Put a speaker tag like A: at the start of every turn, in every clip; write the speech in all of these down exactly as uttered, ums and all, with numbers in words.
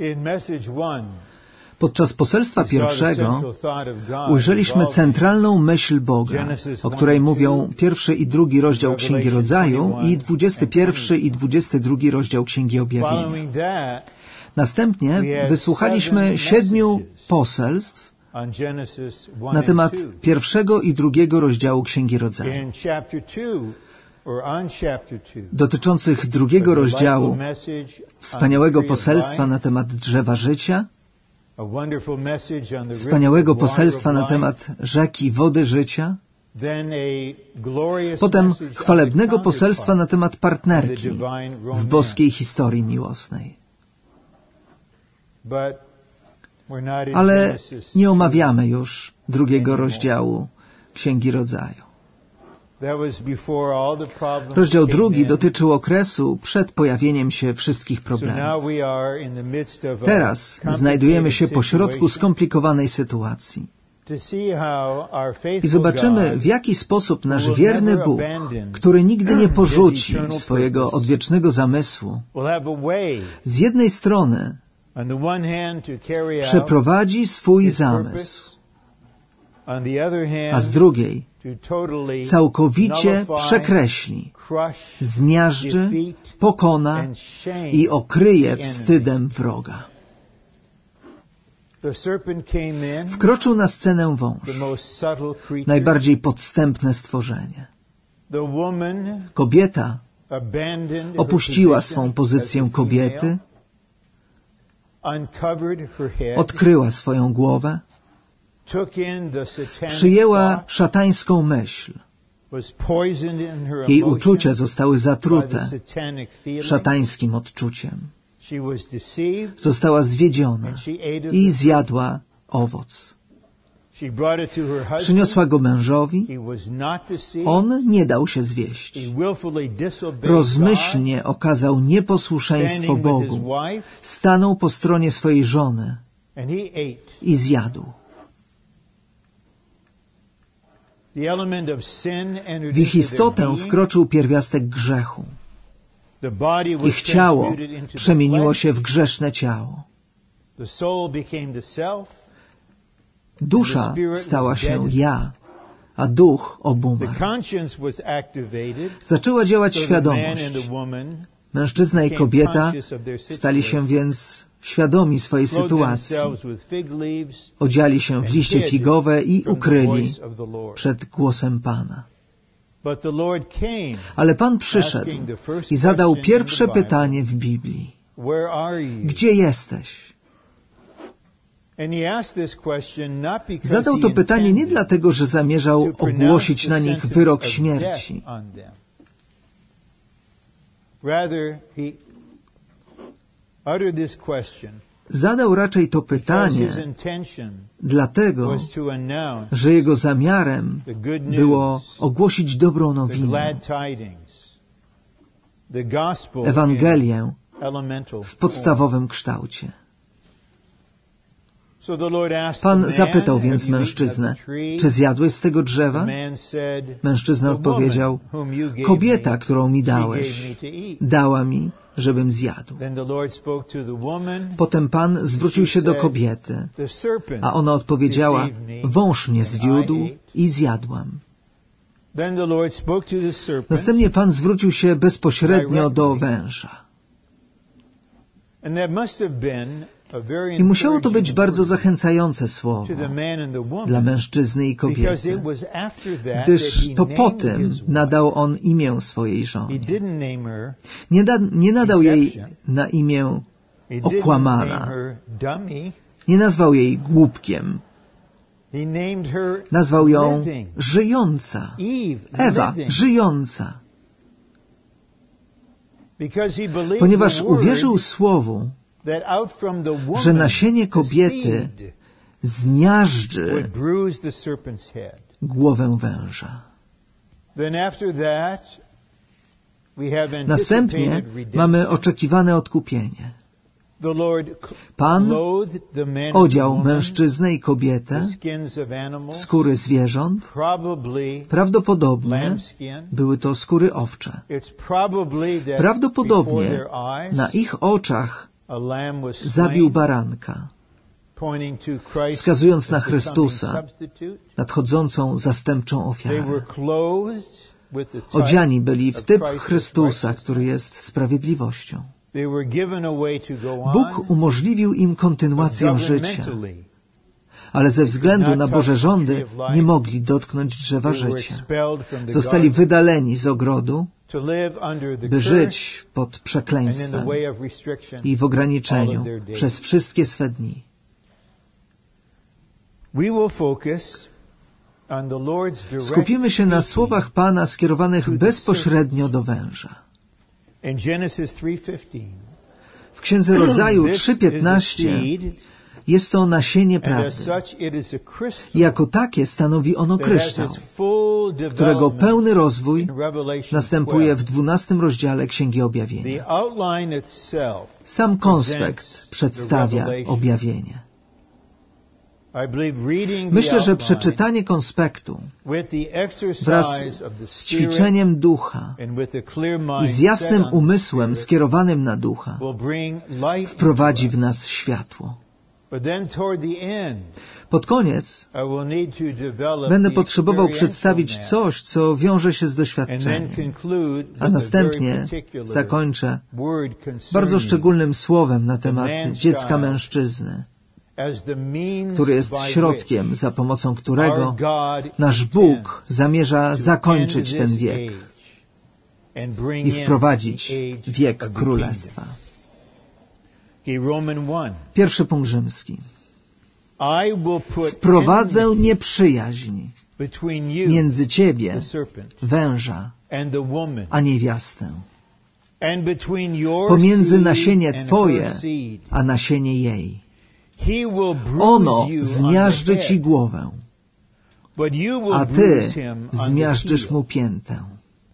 A: Podczas poselstwa pierwszego ujrzeliśmy centralną myśl Boga, o której mówią pierwszy i drugi rozdział Księgi Rodzaju i dwudziesty pierwszy i dwudziesty drugi rozdział Księgi Objawienia. Następnie wysłuchaliśmy siedmiu poselstw na temat pierwszego i drugiego rozdziału Księgi Rodzaju. Dotyczących drugiego rozdziału, wspaniałego poselstwa na temat drzewa życia, wspaniałego poselstwa na temat rzeki wody życia, potem chwalebnego poselstwa na temat partnerki w boskiej historii miłosnej. Ale nie omawiamy już drugiego rozdziału Księgi Rodzaju. Rozdział drugi dotyczył okresu przed pojawieniem się wszystkich problemów. Teraz znajdujemy się pośrodku skomplikowanej sytuacji. I zobaczymy, w jaki sposób nasz wierny Bóg, który nigdy nie porzuci swojego odwiecznego zamysłu, z jednej strony przeprowadzi swój zamysł, a z drugiej całkowicie przekreśli, zmiażdży, pokona i okryje wstydem wroga. Wkroczył na scenę wąż, najbardziej podstępne stworzenie. Kobieta opuściła swą pozycję kobiety, odkryła swoją głowę, przyjęła szatańską myśl. Jej uczucia zostały zatrute szatańskim odczuciem. Została zwiedziona i zjadła owoc. Przyniosła go mężowi. On nie dał się zwieść. Rozmyślnie okazał nieposłuszeństwo Bogu. Stanął po stronie swojej żony i zjadł. W ich istotę wkroczył pierwiastek grzechu. Ich ciało przemieniło się w grzeszne ciało. Dusza stała się ja, a duch obumarł. Zaczęła działać świadomość. Mężczyzna i kobieta stali się więc świadomi swojej sytuacji. Odziali się w liście figowe i ukryli przed głosem Pana. Ale Pan przyszedł i zadał pierwsze pytanie w Biblii. Gdzie jesteś? Zadał to pytanie nie dlatego, że zamierzał ogłosić na nich wyrok śmierci. Zadał raczej to pytanie dlatego, że jego zamiarem było ogłosić dobrą nowinę, Ewangelię w podstawowym kształcie. Pan zapytał więc mężczyznę, czy zjadłeś z tego drzewa? Mężczyzna odpowiedział, kobieta, którą mi dałeś, dała mi, żebym zjadł. Potem Pan zwrócił się do kobiety, a ona odpowiedziała, wąż mnie zwiódł i zjadłam. Następnie Pan zwrócił się bezpośrednio do węża. I musiało to być bardzo zachęcające słowo dla mężczyzny i kobiety, gdyż to po tym nadał on imię swojej żonie. Nie, da, nie nadał jej na imię okłamana. Nie nazwał jej głupkiem. Nazwał ją żyjąca. Ewa, żyjąca. Ponieważ uwierzył słowu, że nasienie kobiety zmiażdży głowę węża. Następnie mamy oczekiwane odkupienie. Pan odział mężczyznę i kobietę w skóry zwierząt. Prawdopodobnie były to skóry owcze. Prawdopodobnie na ich oczach zabił baranka, wskazując na Chrystusa, nadchodzącą zastępczą ofiarę. Odziani byli w typ Chrystusa, który jest sprawiedliwością. Bóg umożliwił im kontynuację życia, ale ze względu na Boże rządy nie mogli dotknąć drzewa życia. Zostali wydaleni z ogrodu, by żyć pod przekleństwem i w ograniczeniu przez wszystkie swe dni. Skupimy się na słowach Pana skierowanych bezpośrednio do węża. W Księdze Rodzaju trzy piętnaście jest to nasienie prawdy. I jako takie stanowi ono kryształ, którego pełny rozwój następuje w dwunastym rozdziale Księgi Objawienia. Sam konspekt przedstawia objawienie. Myślę, że przeczytanie konspektu wraz z ćwiczeniem ducha i z jasnym umysłem skierowanym na ducha wprowadzi w nas światło. Pod koniec będę potrzebował przedstawić coś, co wiąże się z doświadczeniem, a następnie zakończę bardzo szczególnym słowem na temat dziecka mężczyzny, który jest środkiem, za pomocą którego nasz Bóg zamierza zakończyć ten wiek i wprowadzić wiek Królestwa. Pierwszy punkt rzymski. Wprowadzę nieprzyjaźń między ciebie, węża, a niewiastę, pomiędzy nasienie twoje, a nasienie jej. Ono zmiażdży ci głowę, a ty zmiażdżysz mu piętę.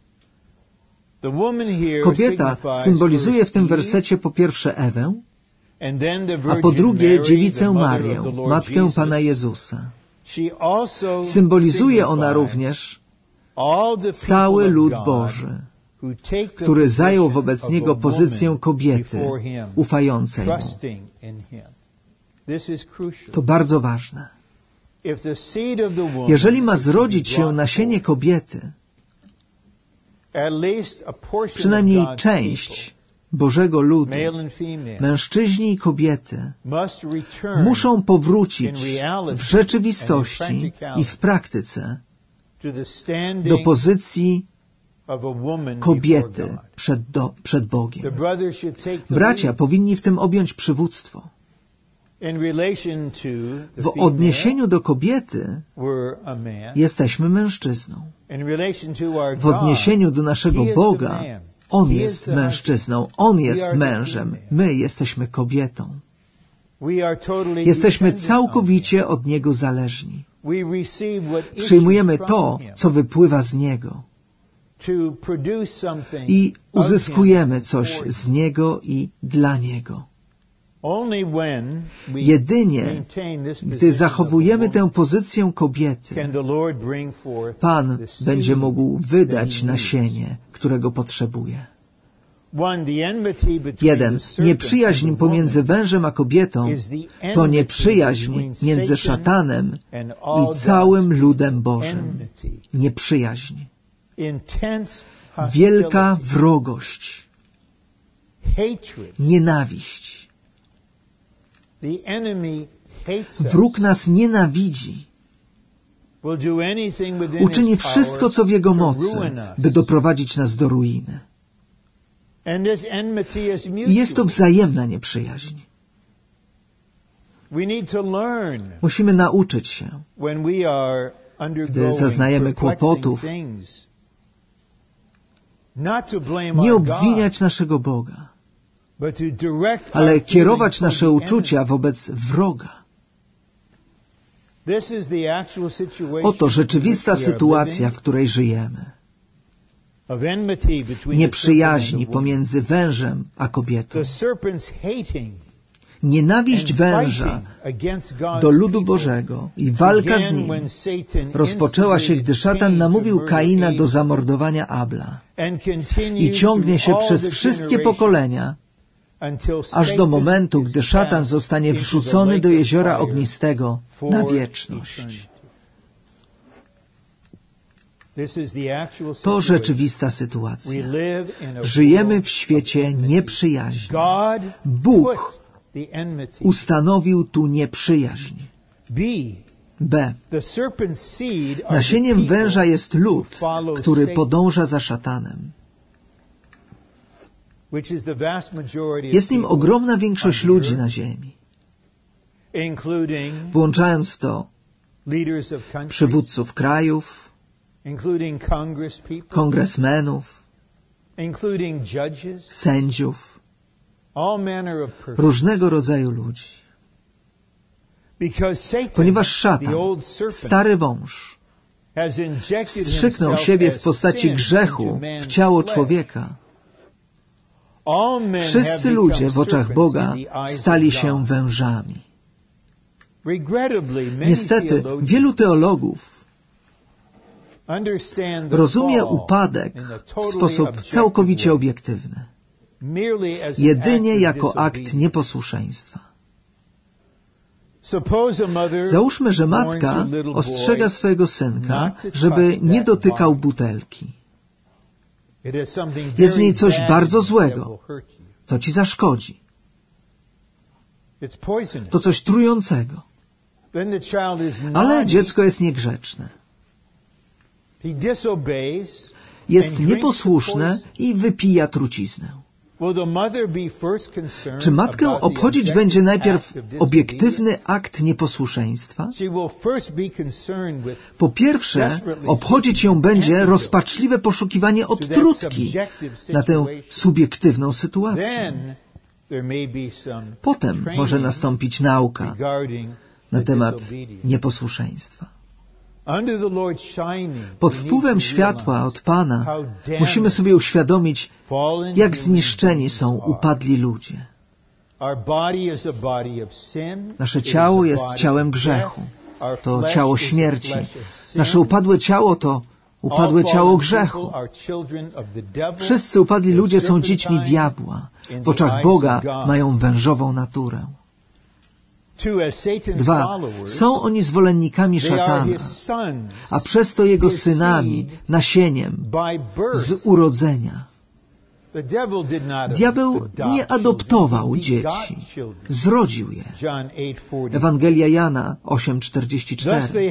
A: Kobieta symbolizuje w tym wersecie po pierwsze Ewę, a po drugie dziewicę Marię, matkę Pana Jezusa. Symbolizuje ona również cały lud Boży, który zajął wobec Niego pozycję kobiety ufającej Mu. To bardzo ważne. Jeżeli ma zrodzić się nasienie kobiety, przynajmniej część Bożego ludu, mężczyźni i kobiety, muszą powrócić w rzeczywistości i w praktyce do pozycji kobiety przed, do, przed Bogiem. Bracia powinni w tym objąć przywództwo. W odniesieniu do kobiety jesteśmy mężczyzną. W odniesieniu do naszego Boga On jest mężczyzną, On jest mężem, my jesteśmy kobietą. Jesteśmy całkowicie od Niego zależni. Przyjmujemy to, co wypływa z Niego i uzyskujemy coś z Niego i dla Niego. Jedynie, gdy zachowujemy tę pozycję kobiety, Pan będzie mógł wydać nasienie, którego potrzebuje. Jeden. Nieprzyjaźń pomiędzy wężem a kobietą to nieprzyjaźń między szatanem i całym ludem Bożym. Nieprzyjaźń. Wielka wrogość. Nienawiść. Wróg nas nienawidzi. Uczyni wszystko, co w jego mocy, by doprowadzić nas do ruiny. I jest to wzajemna nieprzyjaźń. Musimy nauczyć się, gdy zaznajemy kłopotów, nie obwiniać naszego Boga, ale kierować nasze uczucia wobec wroga. Oto rzeczywista sytuacja, w której żyjemy. Nieprzyjaźni pomiędzy wężem a kobietą. Nienawiść węża do ludu Bożego i walka z nim rozpoczęła się, gdy szatan namówił Kaina do zamordowania Abla i ciągnie się przez wszystkie pokolenia aż do momentu, gdy szatan zostanie wrzucony do jeziora ognistego na wieczność. To rzeczywista sytuacja. Żyjemy w świecie nieprzyjaźni. Bóg ustanowił tu nieprzyjaźń. B. Nasieniem węża jest lud, który podąża za szatanem. Jest nim ogromna większość ludzi na ziemi, włączając w to przywódców krajów, kongresmenów, sędziów, różnego rodzaju ludzi. Ponieważ szatan, stary wąż, wstrzyknął siebie w postaci grzechu w ciało człowieka, wszyscy ludzie w oczach Boga stali się wężami. Niestety, wielu teologów rozumie upadek w sposób całkowicie obiektywny, jedynie jako akt nieposłuszeństwa. Załóżmy, że matka ostrzega swojego synka, żeby nie dotykał butelki. Jest w niej coś bardzo złego. To ci zaszkodzi. To coś trującego. Ale dziecko jest niegrzeczne. Jest nieposłuszne i wypija truciznę. Czy matkę obchodzić będzie najpierw obiektywny akt nieposłuszeństwa? Po pierwsze, obchodzić ją będzie rozpaczliwe poszukiwanie odtrutki na tę subiektywną sytuację. Potem może nastąpić nauka na temat nieposłuszeństwa. Pod wpływem światła od Pana musimy sobie uświadomić, jak zniszczeni są upadli ludzie. Nasze ciało jest ciałem grzechu. To ciało śmierci. Nasze upadłe ciało to upadłe ciało grzechu. Wszyscy upadli ludzie są dziećmi diabła. W oczach Boga mają wężową naturę. Dwa. Są oni zwolennikami szatana, a przez to jego synami, nasieniem, z urodzenia. Diabeł nie adoptował dzieci, zrodził je. Ewangelia Jana osiem czterdzieści cztery.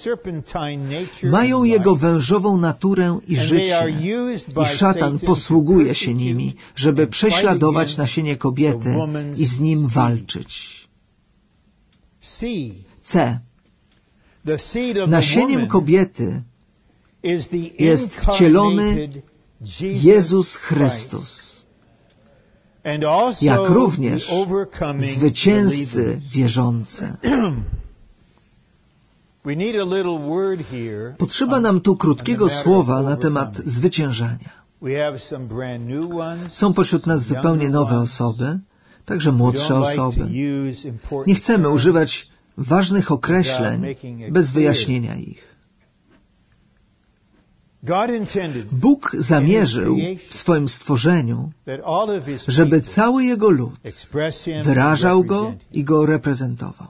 A: Mają jego wężową naturę i życie, i szatan posługuje się nimi, żeby prześladować nasienie kobiety i z nim walczyć. C. Nasieniem kobiety jest wcielony Jezus Chrystus, jak również zwycięzcy wierzący. Potrzeba nam tu krótkiego słowa na temat zwyciężania. Są pośród nas zupełnie nowe osoby, także młodsze osoby. Nie chcemy używać ważnych określeń bez wyjaśnienia ich. Bóg zamierzył w swoim stworzeniu, żeby cały Jego lud wyrażał Go i Go reprezentował.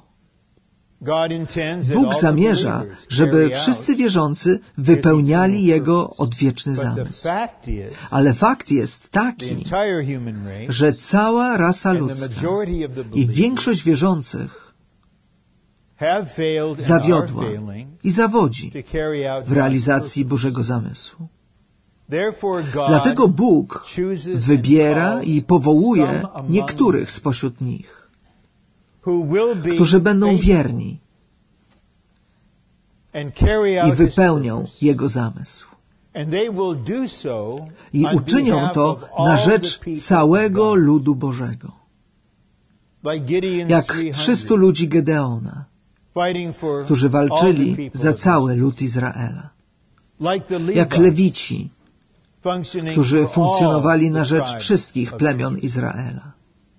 A: Bóg zamierza, żeby wszyscy wierzący wypełniali Jego odwieczny zamysł. Ale fakt jest taki, że cała rasa ludzka i większość wierzących zawiodła i zawodzi w realizacji Bożego zamysłu. Dlatego Bóg wybiera i powołuje niektórych spośród nich, którzy będą wierni i wypełnią Jego zamysł. I uczynią to na rzecz całego ludu Bożego. Jak trzystu ludzi Gedeona, którzy walczyli za cały lud Izraela. Jak Lewici, którzy funkcjonowali na rzecz wszystkich plemion Izraela.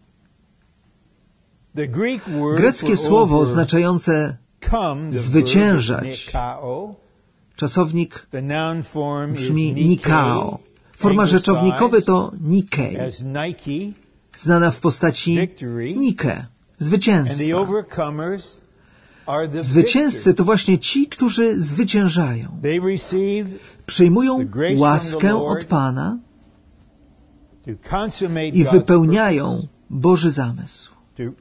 A: Greckie słowo oznaczające zwyciężać, czasownik brzmi nikao. Forma rzeczownikowa to nikei. znana w postaci Nike, zwycięstwa. Zwycięzcy to właśnie ci, którzy zwyciężają. Przyjmują łaskę od Pana i wypełniają Boży zamysł.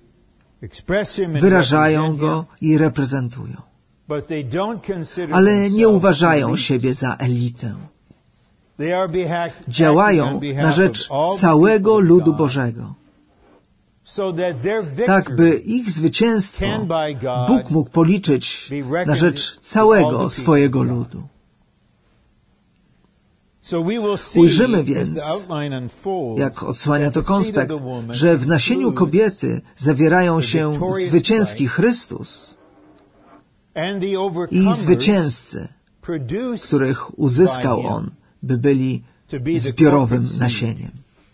A: Wyrażają go i reprezentują. Ale nie uważają siebie za elitę. Działają na rzecz całego ludu Bożego, tak by ich zwycięstwo Bóg mógł policzyć na rzecz całego swojego ludu. Ujrzymy więc, jak odsłania to konspekt, że w nasieniu kobiety zawierają się zwycięski Chrystus i zwycięzcy, których uzyskał On, by byli zbiorowym nasieniem.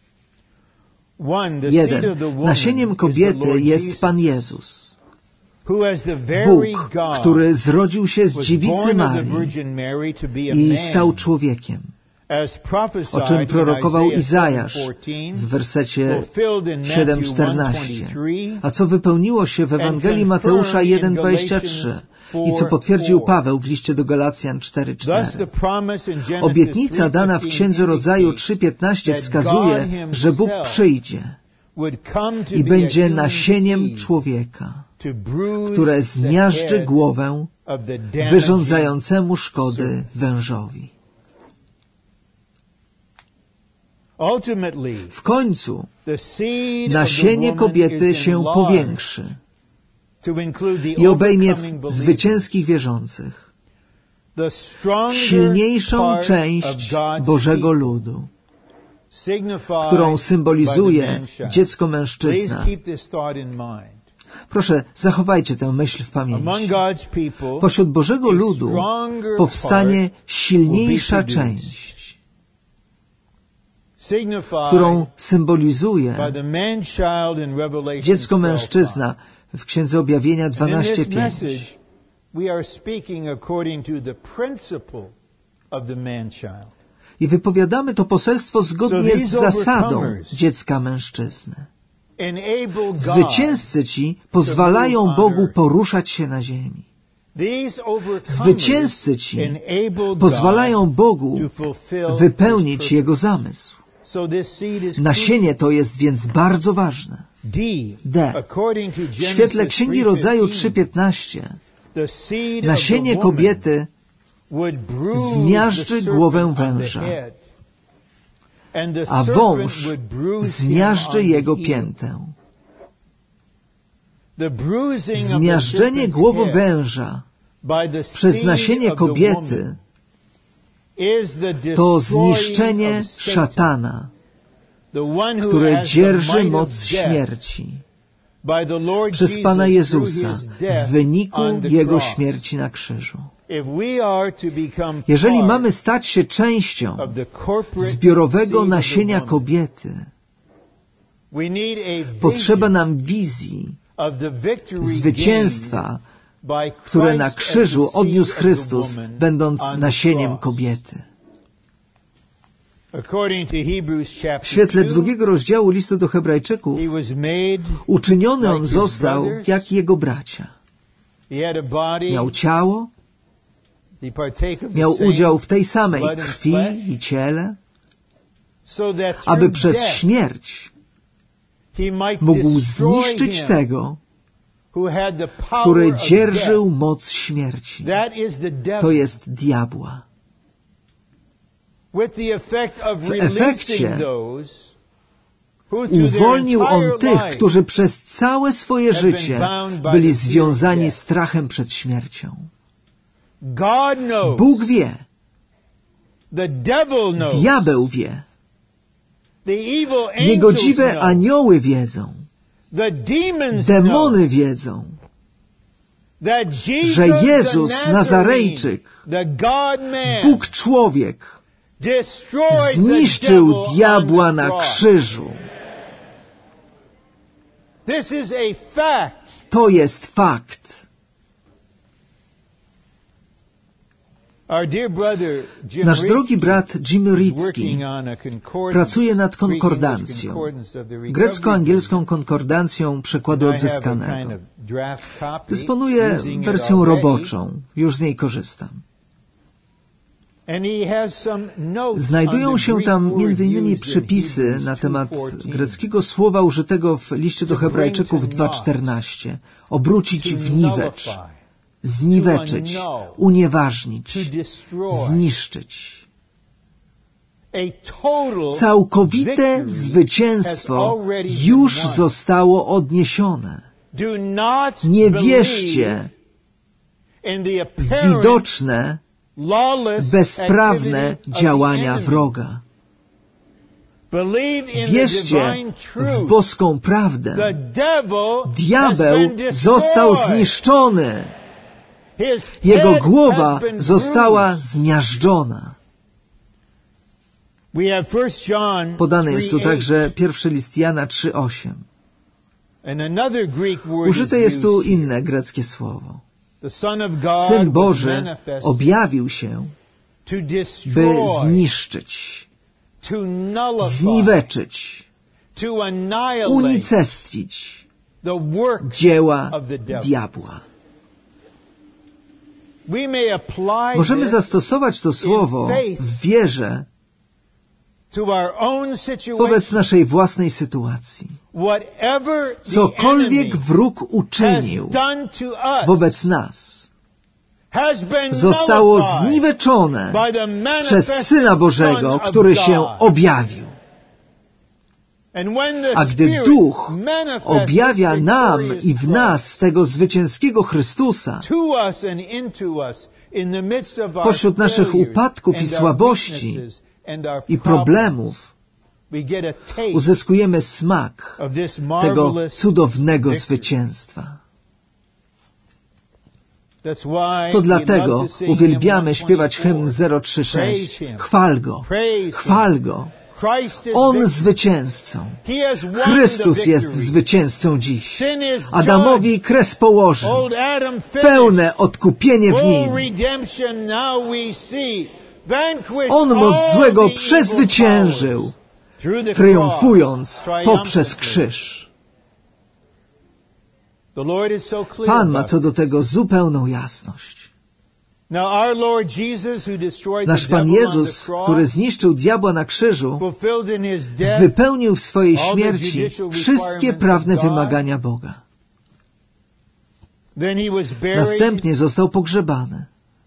A: Jeden. Nasieniem kobiety jest Pan Jezus. Bóg, który zrodził się z dziewicy Marii i stał człowiekiem, o czym prorokował Izajasz w wersecie siedem czternaście, a co wypełniło się w Ewangelii Mateusza jeden dwadzieścia trzy i co potwierdził Paweł w liście do Galacjan cztery cztery. Obietnica dana w Księdze Rodzaju trzy piętnaście wskazuje, że Bóg przyjdzie i będzie nasieniem człowieka, które zmiażdży głowę wyrządzającemu szkody wężowi. W końcu nasienie kobiety się powiększy i obejmie zwycięskich wierzących, silniejszą część Bożego ludu, którą symbolizuje dziecko mężczyzna. Proszę, zachowajcie tę myśl w pamięci. Pośród Bożego ludu powstanie silniejsza część, którą symbolizuje dziecko mężczyzna w Księdze Objawienia dwanaście pięć. I wypowiadamy to poselstwo zgodnie z zasadą dziecka mężczyzny. Zwycięzcy ci pozwalają Bogu poruszać się na ziemi. Zwycięzcy ci pozwalają Bogu wypełnić Jego zamysł. Nasienie to jest więc bardzo ważne. D. W świetle Księgi Rodzaju trzy piętnaście nasienie kobiety zmiażdży głowę węża, a wąż zmiażdży jego piętę. Zmiażdżenie głowy węża przez nasienie kobiety to zniszczenie szatana, które dzierży moc śmierci przez Pana Jezusa w wyniku Jego śmierci na krzyżu. Jeżeli mamy stać się częścią zbiorowego nasienia kobiety, potrzeba nam wizji zwycięstwa, które na krzyżu odniósł Chrystus, będąc nasieniem kobiety. W świetle drugiego rozdziału listu do Hebrajczyków uczyniony on został jak jego bracia. Miał ciało, miał udział w tej samej krwi i ciele, aby przez śmierć mógł zniszczyć tego, który dzierżył moc śmierci. To jest diabła. W efekcie uwolnił on tych, którzy przez całe swoje życie byli związani strachem przed śmiercią. Bóg wie, diabeł wie, niegodziwe anioły wiedzą, demony wiedzą, że Jezus Nazarejczyk, Bóg człowiek, zniszczył diabła na krzyżu. To jest fakt. Nasz drogi brat Jim Ricki pracuje nad konkordancją, grecko-angielską konkordancją przekładu odzyskanego. Dysponuje wersją roboczą, już z niej korzystam. Znajdują się tam między innymi przypisy na temat greckiego słowa użytego w liście do Hebrajczyków dwa czternaście. Obrócić w niwecz, zniweczyć, unieważnić, zniszczyć. Całkowite zwycięstwo już zostało odniesione. Nie wierzcie w widoczne, bezprawne działania wroga. Wierzcie w boską prawdę. Diabeł został zniszczony. Jego głowa została zmiażdżona. Podany jest tu także pierwszy list Jana trzy osiem. Użyte jest tu inne greckie słowo. Syn Boży objawił się, by zniszczyć, zniweczyć, unicestwić dzieła diabła. Możemy zastosować to słowo w wierze wobec naszej własnej sytuacji. Cokolwiek wróg uczynił wobec nas, zostało zniweczone przez Syna Bożego, który się objawił. A gdy Duch objawia nam i w nas tego zwycięskiego Chrystusa, pośród naszych upadków i słabości i problemów, uzyskujemy smak tego cudownego zwycięstwa. To dlatego uwielbiamy śpiewać hymn zero trzy sześć. Chwal Go, chwal Go. On zwycięzcą. Chrystus jest zwycięzcą dziś. Adamowi kres położył. Pełne odkupienie w Nim. On moc złego przezwyciężył, triumfując poprzez krzyż. Pan ma co do tego zupełną jasność. Nasz Pan Jezus, który zniszczył diabła na krzyżu, wypełnił w swojej śmierci wszystkie prawne wymagania Boga. Następnie został pogrzebany.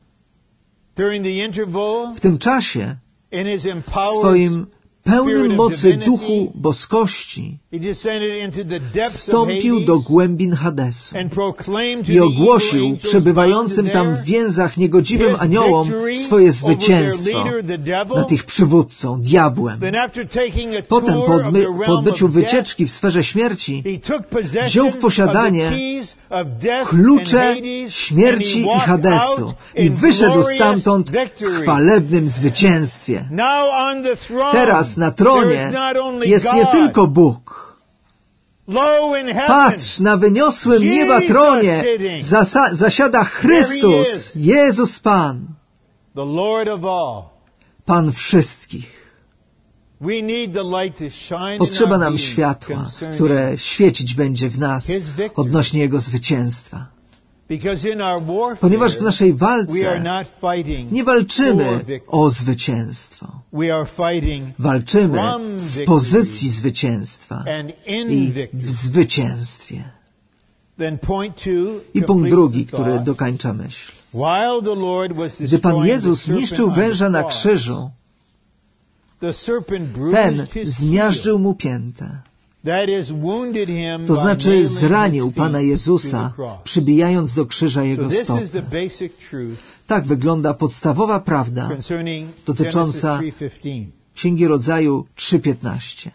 A: W tym czasie, w swoim pełnym mocy duchu boskości, wstąpił do głębin Hadesu i ogłosił przebywającym tam w więzach niegodziwym aniołom swoje zwycięstwo nad ich przywódcą, diabłem. Potem po, odmy- po odbyciu wycieczki w sferze śmierci wziął w posiadanie klucze śmierci i Hadesu i wyszedł stamtąd w chwalebnym zwycięstwie. Teraz na tronie jest nie tylko Bóg. Patrz, na wyniosłym nieba tronie zasa- zasiada Chrystus, Jezus Pan, Pan wszystkich. Potrzeba nam światła, które świecić będzie w nas odnośnie Jego zwycięstwa. Ponieważ w naszej walce nie walczymy o zwycięstwo. Walczymy z pozycji zwycięstwa i w zwycięstwie. I punkt drugi, który dokańcza myśl. Gdy Pan Jezus niszczył węża na krzyżu, ten zmiażdżył mu piętę. To znaczy zranił Pana Jezusa, przybijając do krzyża Jego stopę. Tak wygląda podstawowa prawda dotycząca Księgi Rodzaju trzy piętnaście.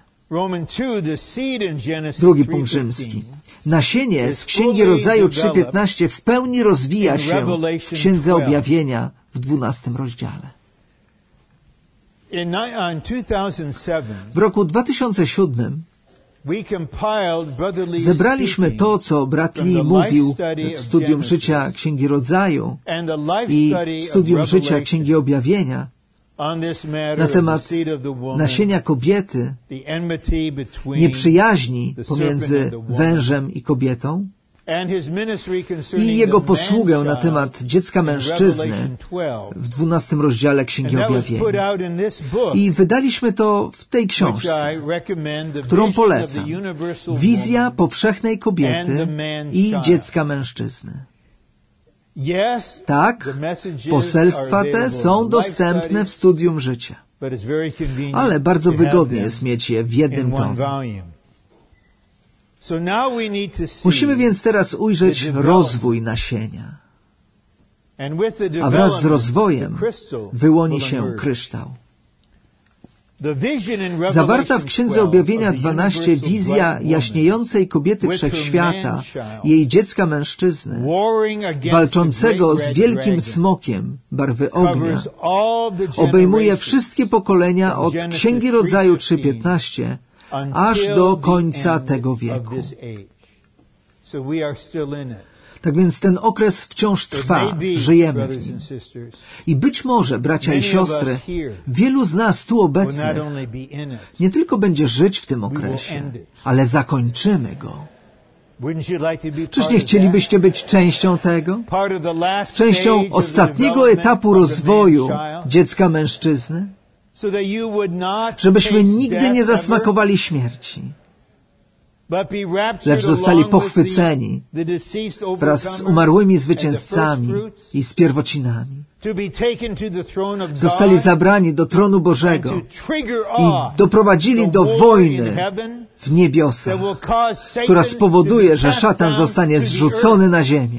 A: Drugi punkt rzymski. Nasienie z Księgi Rodzaju trzy piętnaście w pełni rozwija się w Księdze Objawienia w dwunastym rozdziale. W roku dwa tysiące siódmym Zebraliśmy to, co brat Lee mówił w studium życia Księgi Rodzaju i studium życia Księgi Objawienia na temat nasienia kobiety, nieprzyjaźni pomiędzy wężem i kobietą i jego posługę na temat dziecka mężczyzny w dwunastym rozdziale Księgi Objawienia. I wydaliśmy to w tej książce, którą polecam. Wizja powszechnej kobiety i dziecka mężczyzny. Tak, poselstwa te są dostępne w studium życia, ale bardzo wygodnie jest mieć je w jednym tomie. Musimy więc teraz ujrzeć rozwój nasienia, a wraz z rozwojem wyłoni się kryształ. Zawarta w Księdze Objawienia dwanaście wizja jaśniejącej kobiety wszechświata i jej dziecka mężczyzny, walczącego z wielkim smokiem barwy ognia, obejmuje wszystkie pokolenia od Księgi Rodzaju trzy piętnaście aż do końca tego wieku. Tak więc ten okres wciąż trwa, żyjemy w nim. I być może, bracia i siostry, wielu z nas tu obecnych nie tylko będzie żyć w tym okresie, ale zakończymy go. Czyż nie chcielibyście być częścią tego? Częścią ostatniego etapu rozwoju dziecka mężczyzny? Żebyśmy nigdy nie zasmakowali śmierci, lecz zostali pochwyceni wraz z umarłymi zwycięzcami i z pierwocinami. Zostali zabrani do tronu Bożego i doprowadzili do wojny w niebiosach, która spowoduje, że szatan zostanie zrzucony na ziemię.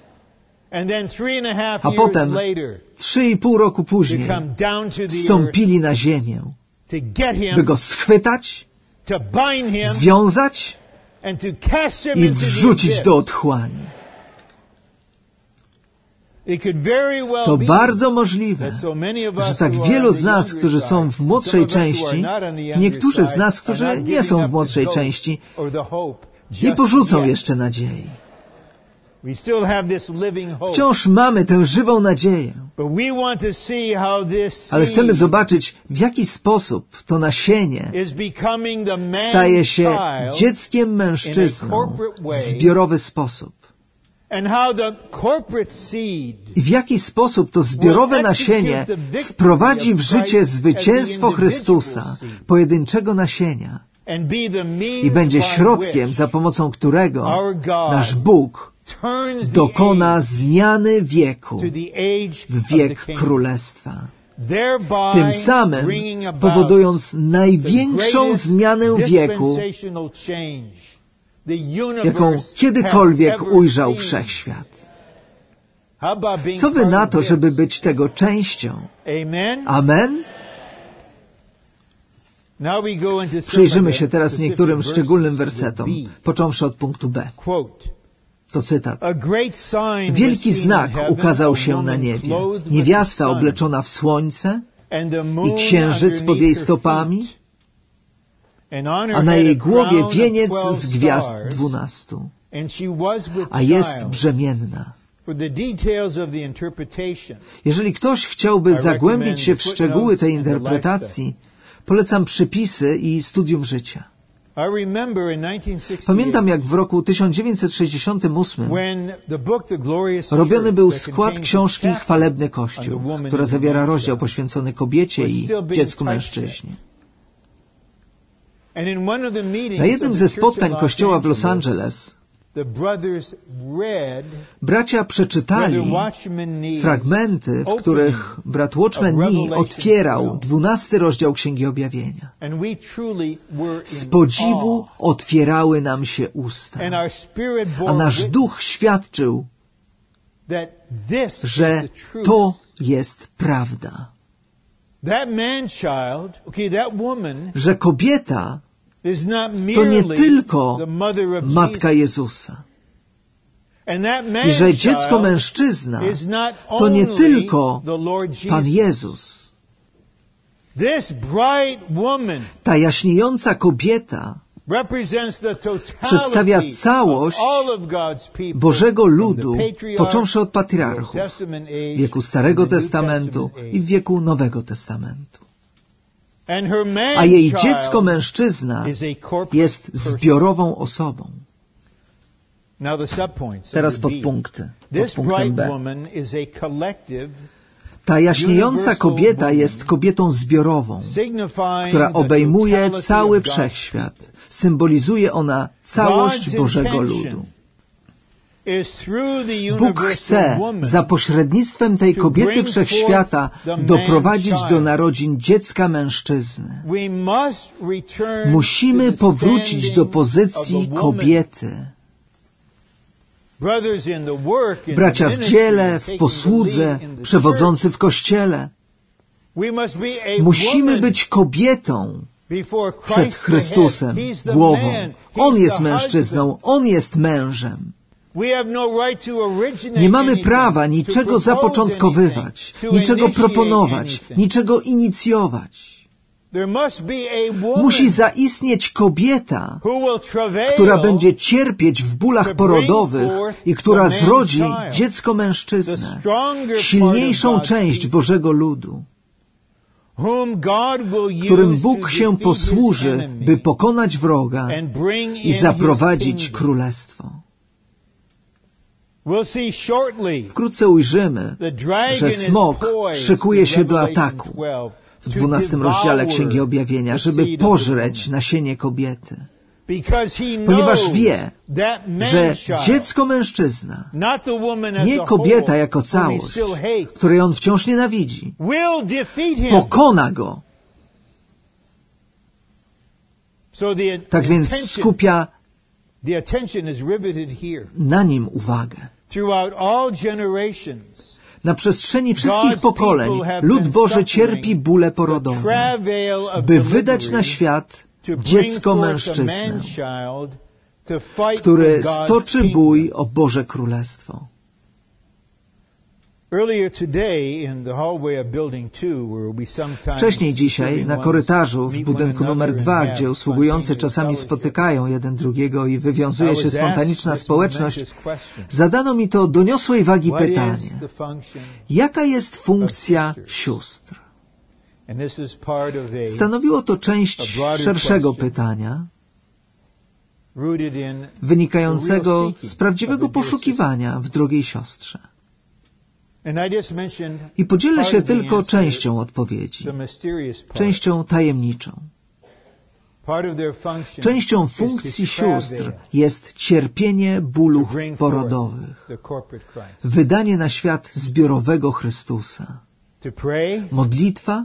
A: A potem, trzy i pół roku później, stąpili na ziemię, by go schwytać, związać i wrzucić do otchłani. To bardzo możliwe, że tak wielu z nas, którzy są w młodszej części, i niektórzy z nas, którzy nie są w młodszej części, nie porzucą jeszcze nadziei. Wciąż mamy tę żywą nadzieję, ale chcemy zobaczyć, w jaki sposób to nasienie staje się dzieckiem mężczyzną w zbiorowy sposób. I w jaki sposób to zbiorowe nasienie wprowadzi w życie zwycięstwo Chrystusa, pojedynczego nasienia, i będzie środkiem, za pomocą którego nasz Bóg dokona zmiany wieku w wiek Królestwa. Tym samym powodując największą zmianę wieku, jaką kiedykolwiek ujrzał wszechświat. Co wy na to, żeby być tego częścią? Amen? Przyjrzymy się teraz niektórym szczególnym wersetom, począwszy od punktu B. To cytat. Wielki znak ukazał się na niebie. Niewiasta obleczona w słońce i księżyc pod jej stopami, a na jej głowie wieniec z gwiazd dwunastu, a jest brzemienna. Jeżeli ktoś chciałby zagłębić się w szczegóły tej interpretacji, polecam przypisy i studium życia. Pamiętam, jak w roku tysiąc dziewięćset sześćdziesiątym ósmym robiony był skład książki Chwalebny Kościół, która zawiera rozdział poświęcony kobiecie i dziecku mężczyźnie. Na jednym ze spotkań kościoła w Los Angeles bracia przeczytali fragmenty, w których brat Watchman Nee otwierał dwunasty rozdział Księgi Objawienia. Z podziwu otwierały nam się usta, a nasz duch świadczył, że to jest prawda. Że kobieta to nie tylko Matka Jezusa. I że dziecko mężczyzna to nie tylko Pan Jezus. Ta jaśniejąca kobieta przedstawia całość Bożego ludu, począwszy od patriarchów, w wieku Starego Testamentu i w wieku Nowego Testamentu. A jej dziecko mężczyzna jest zbiorową osobą. Teraz podpunkty. Pod punktem B. Ta jaśniejąca kobieta jest kobietą zbiorową, która obejmuje cały wszechświat. Symbolizuje ona całość Bożego ludu. Bóg chce za pośrednictwem tej kobiety wszechświata doprowadzić do narodzin dziecka mężczyzny. Musimy powrócić do pozycji kobiety. Bracia w dziele, w posłudze, przewodzący w Kościele. Musimy być kobietą przed Chrystusem, głową. On jest mężczyzną, On jest mężem. Nie mamy prawa niczego zapoczątkowywać, niczego proponować, niczego inicjować. Musi zaistnieć kobieta, która będzie cierpieć w bólach porodowych i która zrodzi dziecko mężczyznę, silniejszą część Bożego ludu, którym Bóg się posłuży, by pokonać wroga i zaprowadzić królestwo. Wkrótce ujrzymy, że smok szykuje się do ataku w dwunastym rozdziale Księgi Objawienia, żeby pożreć nasienie kobiety. Ponieważ wie, że dziecko mężczyzna, nie kobieta jako całość, której on wciąż nienawidzi, pokona go. Tak więc skupia na nim uwagę. Na przestrzeni wszystkich pokoleń lud Boży cierpi bóle porodowe, by wydać na świat dziecko mężczyznę, który stoczy bój o Boże Królestwo. Wcześniej dzisiaj na korytarzu w budynku numer dwa, gdzie usługujący czasami spotykają jeden drugiego i wywiązuje się spontaniczna społeczność, zadano mi to doniosłej wagi pytanie. Jaka jest funkcja sióstr? Stanowiło to część szerszego pytania, wynikającego z prawdziwego poszukiwania w drugiej siostrze. I podzielę się tylko częścią odpowiedzi, częścią tajemniczą. Częścią funkcji sióstr jest cierpienie bólów porodowych, wydanie na świat zbiorowego Chrystusa, modlitwa,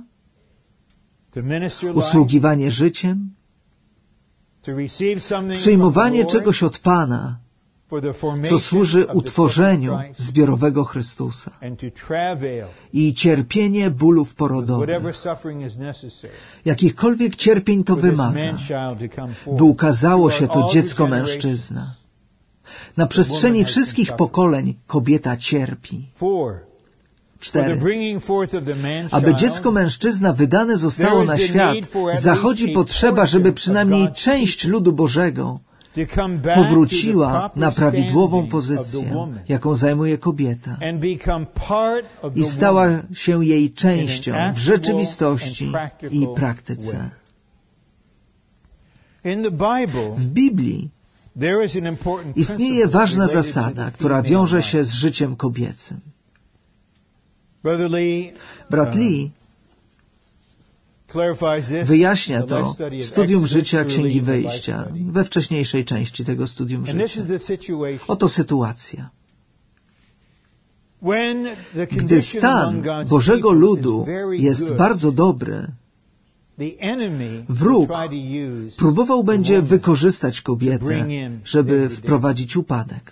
A: usługiwanie życiem, przyjmowanie czegoś od Pana, co służy utworzeniu zbiorowego Chrystusa i cierpienie bólów porodowych. Jakichkolwiek cierpień to wymaga, by ukazało się to dziecko mężczyzna. Na przestrzeni wszystkich pokoleń kobieta cierpi. Cztery. Aby dziecko mężczyzna wydane zostało na świat, zachodzi potrzeba, żeby przynajmniej część ludu Bożego powróciła na prawidłową pozycję, jaką zajmuje kobieta i stała się jej częścią w rzeczywistości i praktyce. W Biblii istnieje ważna zasada, która wiąże się z życiem kobiecym. Brat Lee wyjaśnia to w studium życia Księgi Wyjścia, we wcześniejszej części tego studium życia. Oto sytuacja. Gdy stan Bożego ludu jest bardzo dobry, wróg próbował będzie wykorzystać kobietę, żeby wprowadzić upadek.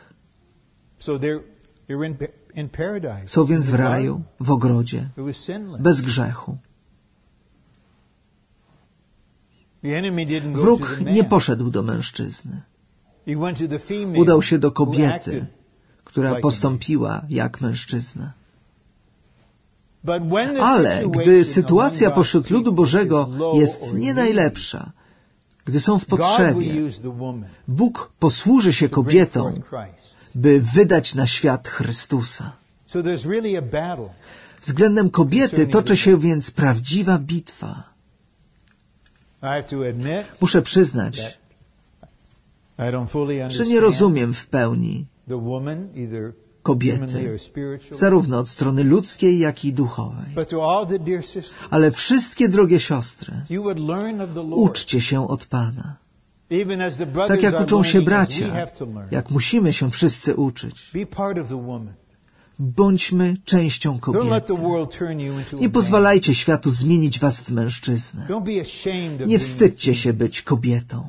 A: Są więc w raju, w ogrodzie, bez grzechu. Wróg nie poszedł do mężczyzny. Udał się do kobiety, która postąpiła jak mężczyzna. Ale gdy sytuacja pośród ludu Bożego jest nie najlepsza, gdy są w potrzebie. Bóg posłuży się kobietą, by wydać na świat Chrystusa. Względem kobiety toczy się więc prawdziwa bitwa. Muszę przyznać, że nie rozumiem w pełni kobiety, zarówno od strony ludzkiej, jak i duchowej. Ale wszystkie drogie siostry, uczcie się od Pana. Tak jak uczą się bracia, jak musimy się wszyscy uczyć. Bądźmy częścią kobiety. Nie pozwalajcie światu zmienić was w mężczyznę. Nie wstydźcie się być kobietą.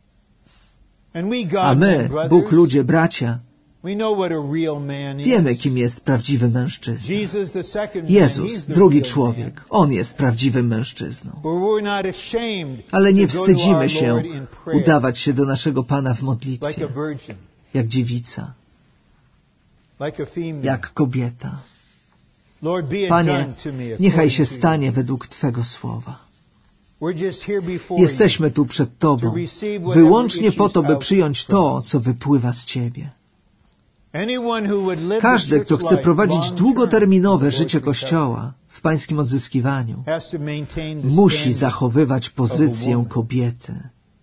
A: A my, Bóg, ludzie, bracia, wiemy, kim jest prawdziwy mężczyzna. Jezus, drugi człowiek, On jest prawdziwym mężczyzną. Ale nie wstydzimy się udawać się do naszego Pana w modlitwie, jak dziewica, jak kobieta. Panie, niechaj się stanie według Twego słowa. Jesteśmy tu przed Tobą wyłącznie po to, by przyjąć to, co wypływa z Ciebie. Każdy, kto chce prowadzić długoterminowe życie Kościoła w pańskim odzyskiwaniu, musi zachowywać pozycję kobiety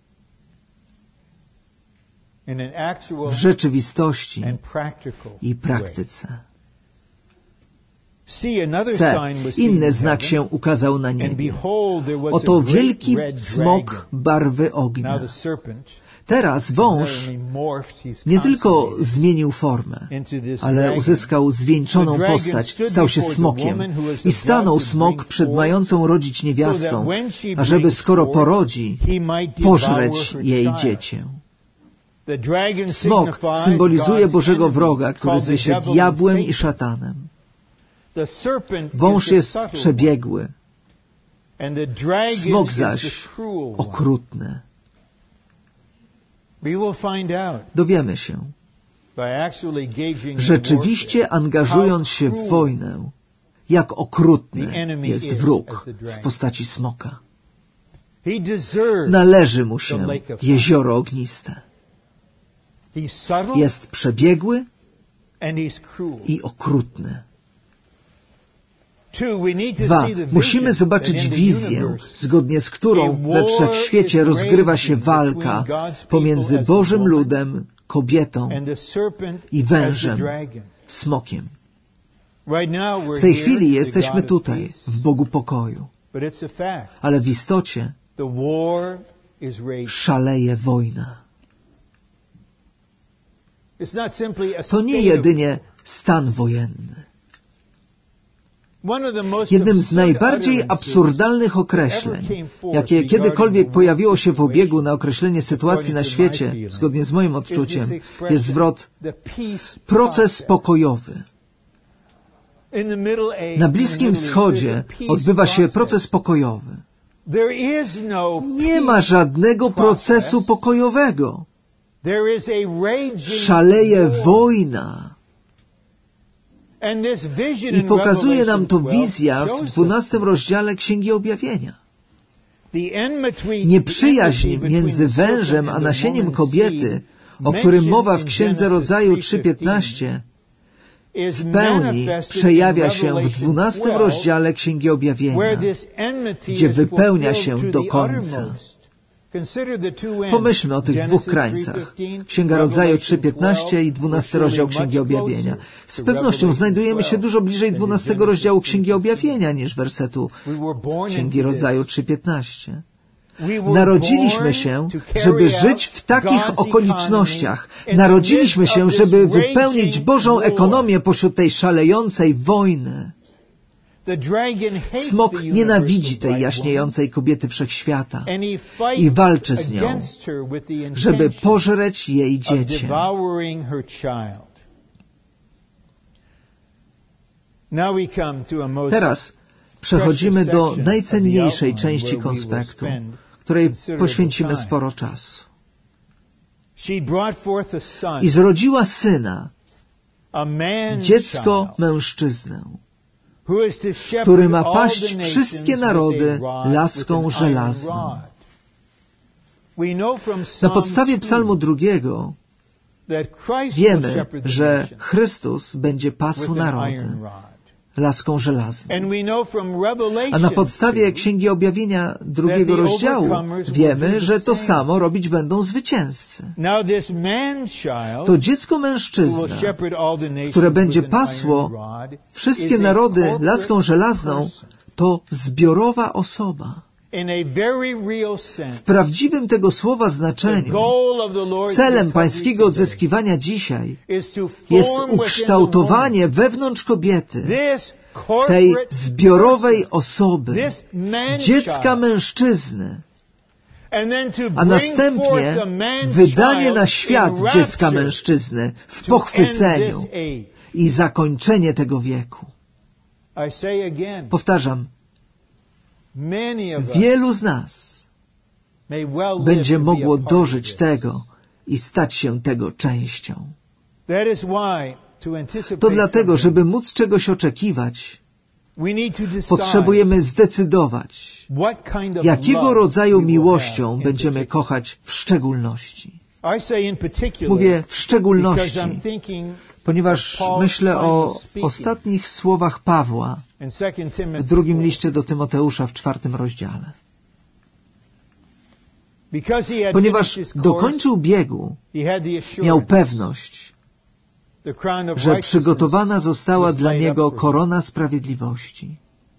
A: w rzeczywistości i praktyce. C. Inny znak się ukazał na niebie. Oto wielki smok barwy ognia. Teraz wąż nie tylko zmienił formę, ale uzyskał zwieńczoną postać, stał się smokiem i stanął smok przed mającą rodzić niewiastą, ażeby skoro porodzi, pożreć jej dziecię. Smok symbolizuje Bożego wroga, który zwie się diabłem i szatanem. Wąż jest przebiegły, smok zaś okrutny. Dowiemy się, rzeczywiście angażując się w wojnę, jak okrutny jest wróg w postaci smoka. Należy mu się jezioro ogniste. Jest przebiegły i okrutny. Dwa. Musimy zobaczyć wizję, zgodnie z którą we wszechświecie rozgrywa się walka pomiędzy Bożym ludem, kobietą i wężem, smokiem. W tej chwili jesteśmy tutaj, w Bogu pokoju. Ale w istocie szaleje wojna. To nie jedynie stan wojenny. Jednym z najbardziej absurdalnych określeń, jakie kiedykolwiek pojawiło się w obiegu na określenie sytuacji na świecie, zgodnie z moim odczuciem, jest zwrot proces pokojowy. Na Bliskim Wschodzie odbywa się proces pokojowy. Nie ma żadnego procesu pokojowego. Szaleje wojna. I pokazuje nam to wizja w dwunastym rozdziale Księgi Objawienia. Nieprzyjaźń między wężem a nasieniem kobiety, o którym mowa w Księdze Rodzaju trzy piętnaście, w pełni przejawia się w dwunastym rozdziale Księgi Objawienia, gdzie wypełnia się do końca. Pomyślmy o tych dwóch krańcach. Księga Rodzaju trzy piętnaście i dwunasty rozdział Księgi Objawienia. Z pewnością znajdujemy się dużo bliżej dwunastego rozdziału Księgi Objawienia niż wersetu Księgi Rodzaju trzy piętnaście. Narodziliśmy się, żeby żyć w takich okolicznościach. Narodziliśmy się, żeby wypełnić Bożą ekonomię pośród tej szalejącej wojny. Smok nienawidzi tej jaśniejącej kobiety wszechświata i walczy z nią, żeby pożreć jej dziecię. Teraz przechodzimy do najcenniejszej części konspektu, której poświęcimy sporo czasu. I zrodziła syna, dziecko mężczyznę, który ma paść wszystkie narody laską żelazną. Na podstawie Psalmu drugiego wiemy, że Chrystus będzie pasł narody laską żelazną. A na podstawie Księgi Objawienia drugiego rozdziału wiemy, że to samo robić będą zwycięzcy. To dziecko mężczyzna, które będzie pasło wszystkie narody laską żelazną, to zbiorowa osoba. W prawdziwym tego słowa znaczeniu celem pańskiego odzyskiwania dzisiaj jest ukształtowanie wewnątrz kobiety tej zbiorowej osoby, dziecka mężczyzny, a następnie wydanie na świat dziecka mężczyzny w pochwyceniu i zakończenie tego wieku. Powtarzam, wielu z nas będzie mogło dożyć tego i stać się tego częścią. To dlatego, żeby móc czegoś oczekiwać, potrzebujemy zdecydować, jakiego rodzaju miłością będziemy kochać w szczególności. Mówię w szczególności, ponieważ myślę o ostatnich słowach Pawła w drugim liście do Tymoteusza w czwartym rozdziale. Ponieważ dokończył biegu, miał pewność, że przygotowana została dla niego korona sprawiedliwości.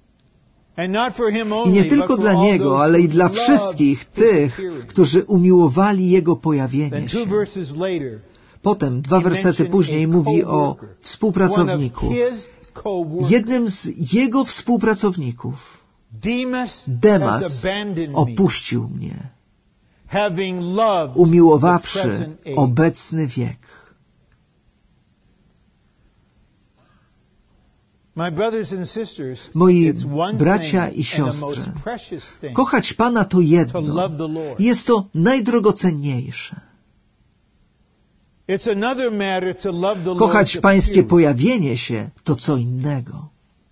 A: I nie tylko dla niego, ale i dla wszystkich tych, którzy umiłowali jego pojawienie się. Potem, dwa wersety później, mówi o współpracowniku. Jednym z jego współpracowników, Demas, opuścił mnie, umiłowawszy obecny wiek. Moi bracia i siostry, kochać Pana to jedno, jest to najdrogocenniejsze. Kochać Pańskie pojawienie się to co innego.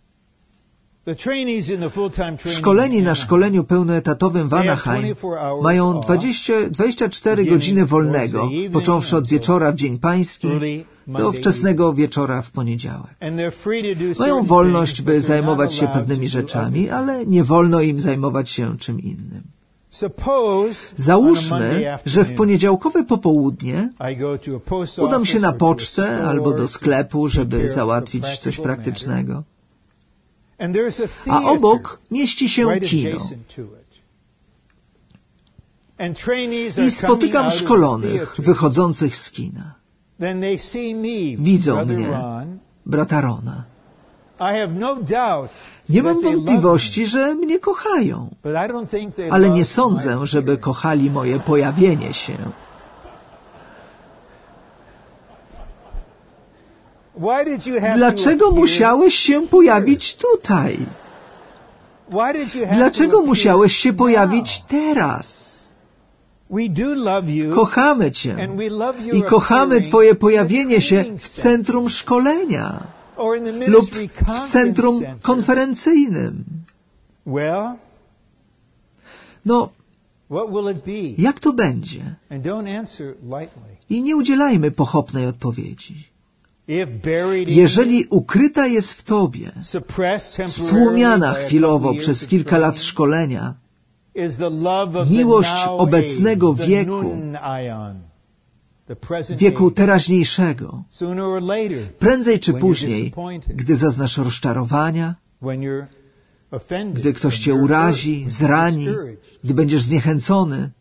A: Szkoleni na szkoleniu pełnoetatowym w Anaheim mają dwadzieścia cztery godziny wolnego, począwszy od wieczora w Dzień Pański do wczesnego wieczora w poniedziałek. Mają wolność, by zajmować się pewnymi rzeczami, ale nie wolno im zajmować się czym innym. Załóżmy, że w poniedziałkowe popołudnie udam się na pocztę albo do sklepu, żeby załatwić coś praktycznego. A obok mieści się kino. I spotykam szkolonych wychodzących z kina. Widzą mnie, brata Rona. Nie mam wątpliwości, że mnie kochają, ale nie sądzę, żeby kochali moje pojawienie się. Dlaczego musiałeś się pojawić tutaj? Dlaczego musiałeś się pojawić teraz? Kochamy Cię i kochamy Twoje pojawienie się w centrum szkolenia lub w centrum konferencyjnym. No, jak to będzie? I nie udzielajmy pochopnej odpowiedzi. Jeżeli ukryta jest w Tobie, stłumiana chwilowo przez kilka lat szkolenia, miłość obecnego wieku, wieku teraźniejszego, prędzej czy później, gdy zaznasz rozczarowania, gdy ktoś Cię urazi, zrani, gdy będziesz zniechęcony,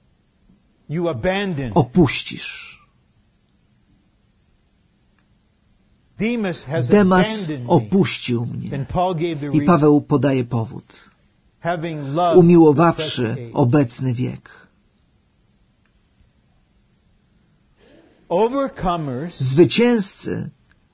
A: opuścisz. Demas opuścił mnie. I Paweł podaje powód. Umiłowawszy obecny wiek. Zwycięzcy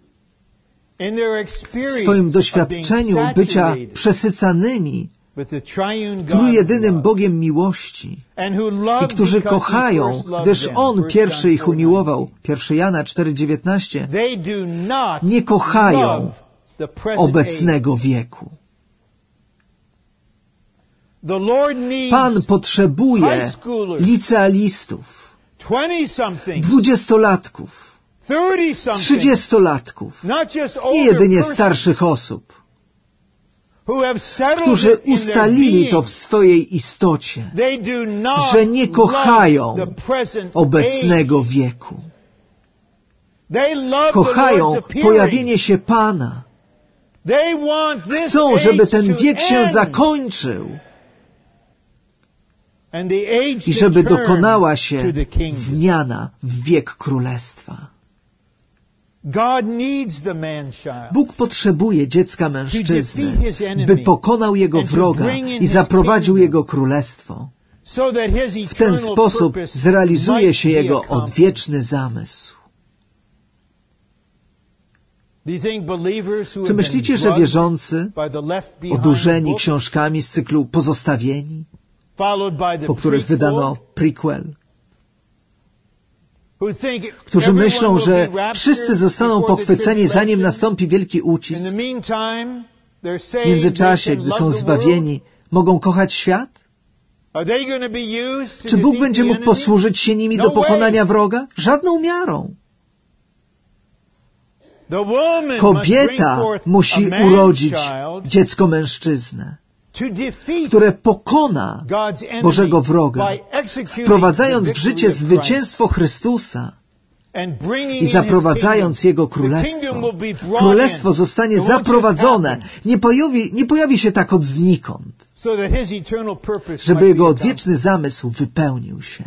A: w swoim doświadczeniu bycia przesycanymi trójjedynym Bogiem miłości i którzy kochają, gdyż On pierwszy ich umiłował, pierwszy Jana cztery dziewiętnaście, nie kochają obecnego wieku. Pan potrzebuje licealistów, dwudziestolatków, trzydziestolatków, nie jedynie starszych osób, którzy ustalili to w swojej istocie, że nie kochają obecnego wieku. Kochają pojawienie się Pana. Chcą, żeby ten wiek się zakończył i żeby dokonała się zmiana w wiek Królestwa. Bóg potrzebuje dziecka mężczyzny, by pokonał jego wroga i zaprowadził jego królestwo. W ten sposób zrealizuje się jego odwieczny zamysł. Czy myślicie, że wierzący, odurzeni książkami z cyklu Pozostawieni, po których wydano prequel, którzy myślą, że wszyscy zostaną pochwyceni, zanim nastąpi wielki ucisk, w międzyczasie, gdy są zbawieni, mogą kochać świat? Czy Bóg będzie mógł posłużyć się nimi do pokonania wroga? Żadną miarą. Kobieta musi urodzić dziecko mężczyznę, które pokona Bożego wroga, wprowadzając w życie zwycięstwo Chrystusa i zaprowadzając Jego królestwo. Królestwo zostanie zaprowadzone, nie pojawi, nie pojawi się tak od znikąd, żeby Jego odwieczny zamysł wypełnił się.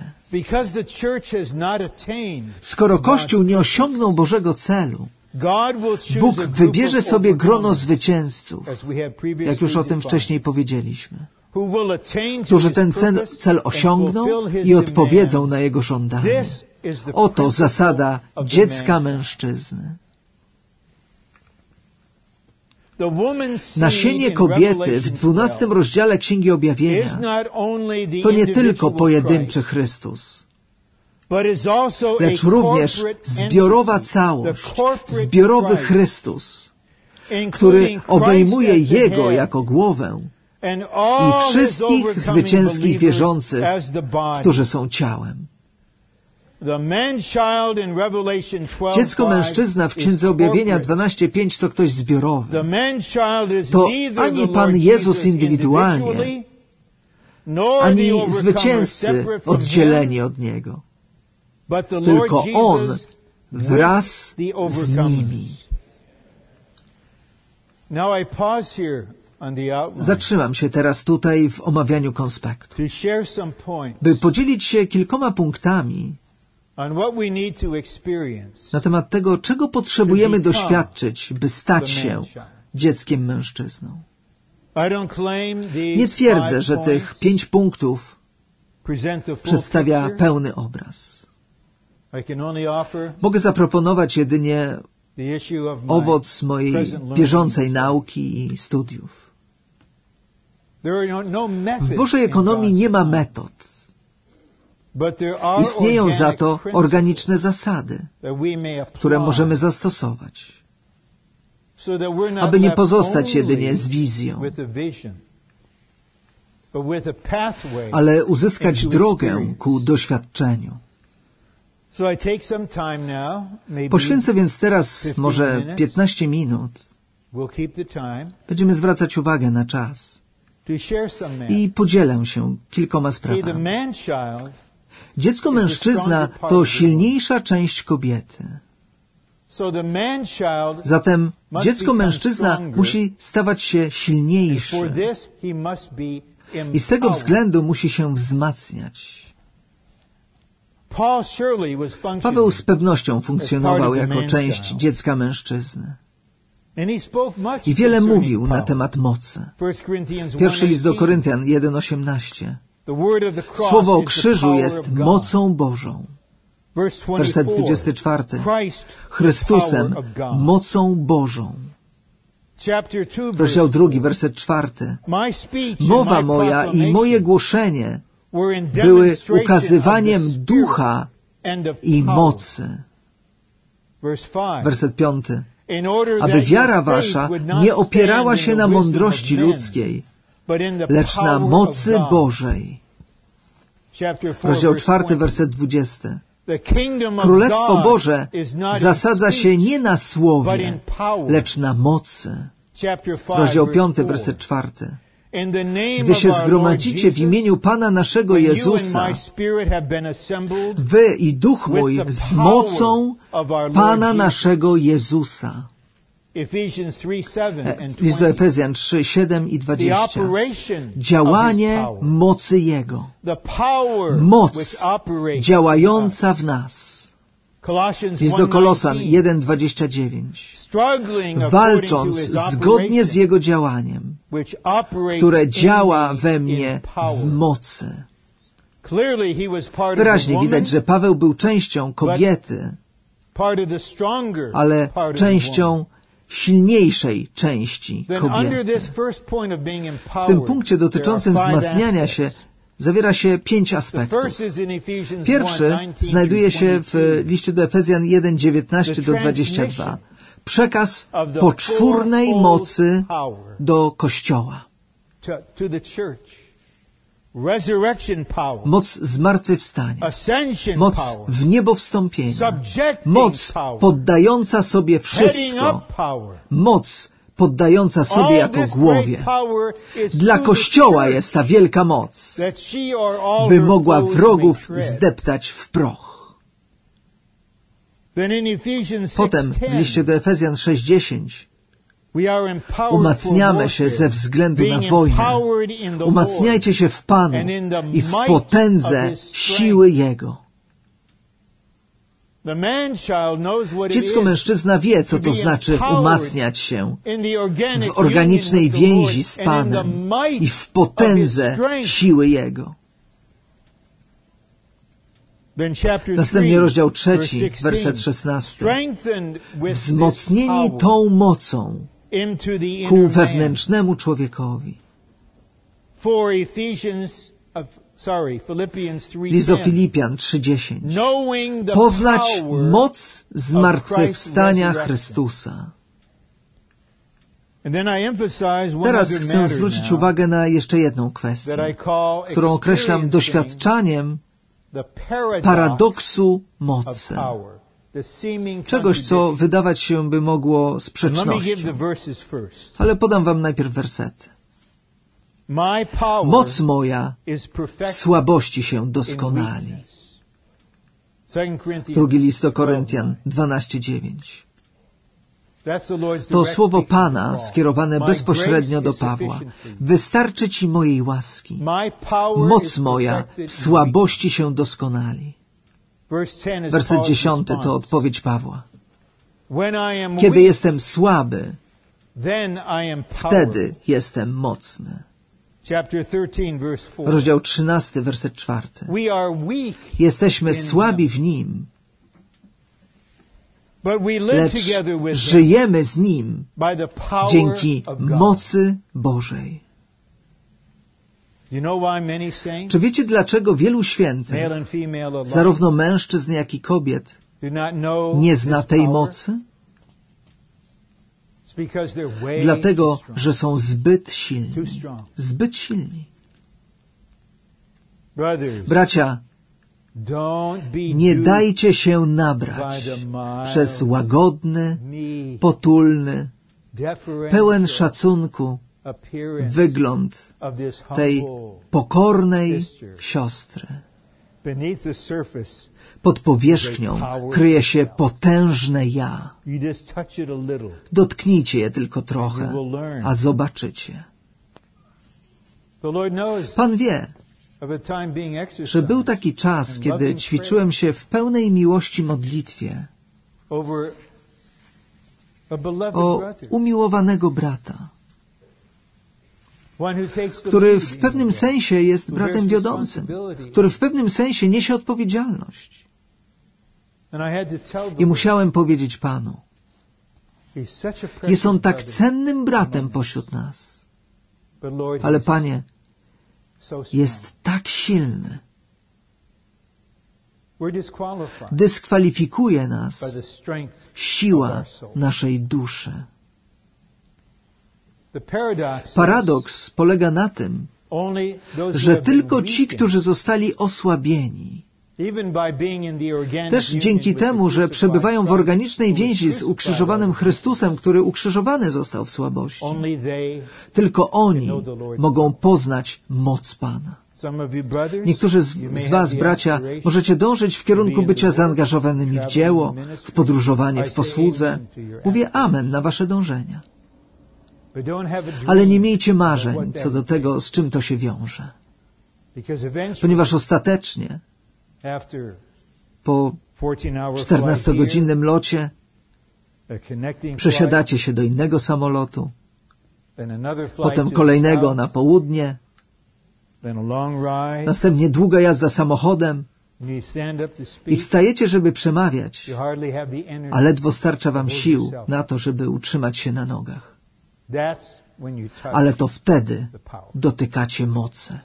A: Skoro Kościół nie osiągnął Bożego celu, Bóg wybierze sobie grono zwycięzców, jak już o tym wcześniej powiedzieliśmy, którzy ten cel, cel osiągną i odpowiedzą na Jego żądanie. Oto zasada dziecka mężczyzny. Nasienie kobiety w dwunastym rozdziale Księgi Objawienia to nie tylko pojedynczy Chrystus, lecz również zbiorowa całość, zbiorowy Chrystus, który obejmuje Jego jako głowę i wszystkich zwycięskich wierzących, którzy są ciałem. Dziecko mężczyzna w Księdze Objawienia dwanaście pięć to ktoś zbiorowy. To ani Pan Jezus indywidualnie, ani zwycięzcy oddzieleni od Niego, tylko On wraz z nimi. Zatrzymam się teraz tutaj w omawianiu konspektu, by podzielić się kilkoma punktami na temat tego, czego potrzebujemy doświadczyć, by stać się dzieckiem mężczyzną. Nie twierdzę, że tych pięć punktów przedstawia pełny obraz. Mogę zaproponować jedynie owoc mojej bieżącej nauki i studiów. W Bożej ekonomii nie ma metod. Istnieją za to organiczne zasady, które możemy zastosować, aby nie pozostać jedynie z wizją, ale uzyskać drogę ku doświadczeniu. Poświęcę więc teraz może piętnaście minut. Będziemy zwracać uwagę na czas i podzielę się kilkoma sprawami. Dziecko mężczyzna to silniejsza część kobiety. Zatem dziecko mężczyzna musi stawać się silniejsze i z tego względu musi się wzmacniać. Paweł z pewnością funkcjonował jako część dziecka mężczyzny i wiele mówił na temat mocy. Pierwszy list do Koryntian jeden osiemnaście. Słowo o krzyżu jest mocą Bożą. Werset dwudziesty czwarty. Chrystusem, mocą Bożą. Rozdział drugi, werset czwarty. Mowa moja i moje głoszenie były ukazywaniem ducha i mocy. Werset piąty. Aby wiara wasza nie opierała się na mądrości ludzkiej, lecz na mocy Bożej. Rozdział czwarty, werset dwudziesty. Królestwo Boże zasadza się nie na słowie, lecz na mocy. Rozdział piąty, werset czwarty. Gdy się zgromadzicie w imieniu Pana naszego Jezusa, wy i duch mój z mocą Pana naszego Jezusa. List do Efezjan trzy, siedem i dwadzieścia. Działanie mocy Jego. Moc działająca w nas. List do Kolosan jeden, dwadzieścia dziewięć. Walcząc zgodnie z Jego działaniem, które działa we mnie w mocy. Wyraźnie widać, że Paweł był częścią kobiety, ale częścią silniejszej części kobiety. W tym punkcie dotyczącym wzmacniania się zawiera się pięć aspektów. Pierwszy znajduje się w liście do Efezjan jeden, dziewiętnaście do dwudziestego drugiego. Przekaz poczwórnej mocy do Kościoła. Moc zmartwychwstania, moc w niebo wstąpienia, moc poddająca sobie wszystko, moc poddająca sobie jako głowie. Dla Kościoła jest ta wielka moc, by mogła wrogów zdeptać w proch. Potem w liście do Efezjan sześć, dziesięć umacniamy się ze względu na wojnę. Umacniajcie się w Panu i w potędze siły Jego. Dziecko mężczyzna wie, co to znaczy umacniać się w organicznej więzi z Panem i w potędze siły Jego. Następnie rozdział trzeci, werset szesnasty. Wzmocnieni tą mocą ku wewnętrznemu człowiekowi. List do Filipian trzy, dziesięć. Poznać moc zmartwychwstania Chrystusa. Teraz chcę zwrócić uwagę na jeszcze jedną kwestię, którą określam doświadczaniem paradoksu mocy. Czegoś, co wydawać się by mogło sprzecznością. Ale podam wam najpierw wersety. Moc moja w słabości się doskonali. Drugi list do Koryntian dwanaście, dziewięć. To słowo Pana skierowane bezpośrednio do Pawła. Wystarczy Ci mojej łaski. Moc moja w słabości się doskonali. Werset dziesiąty to odpowiedź Pawła. Kiedy jestem słaby, wtedy jestem mocny. Rozdział trzynasty, werset czwarty. Jesteśmy słabi w Nim, lecz żyjemy z Nim dzięki mocy Bożej. Czy wiecie, dlaczego wielu świętych, zarówno mężczyzn, jak i kobiet, nie zna tej mocy? Dlatego, że są zbyt silni. Zbyt silni. Bracia, nie dajcie się nabrać przez łagodny, potulny, pełen szacunku wygląd tej pokornej siostry. Pod powierzchnią kryje się potężne ja. Dotknijcie je tylko trochę, a zobaczycie. Pan wie, że był taki czas, kiedy ćwiczyłem się w pełnej miłości modlitwie o umiłowanego brata, który w pewnym sensie jest bratem wiodącym, który w pewnym sensie niesie odpowiedzialność. I musiałem powiedzieć Panu, jest on tak cennym bratem pośród nas, ale Panie, jest tak silny. Dyskwalifikuje nas siła naszej duszy. Paradoks polega na tym, że tylko ci, którzy zostali osłabieni, też dzięki temu, że przebywają w organicznej więzi z ukrzyżowanym Chrystusem, który ukrzyżowany został w słabości, tylko oni mogą poznać moc Pana. Niektórzy z, z was, bracia, możecie dążyć w kierunku bycia zaangażowanymi w dzieło, w podróżowanie, w posłudze. Mówię amen na wasze dążenia. Ale nie miejcie marzeń co do tego, z czym to się wiąże. Ponieważ ostatecznie po czternastogodzinnym locie przesiadacie się do innego samolotu, potem kolejnego na południe, następnie długa jazda samochodem i wstajecie, żeby przemawiać, a ledwo starcza wam sił na to, żeby utrzymać się na nogach. Ale to wtedy dotykacie mocy.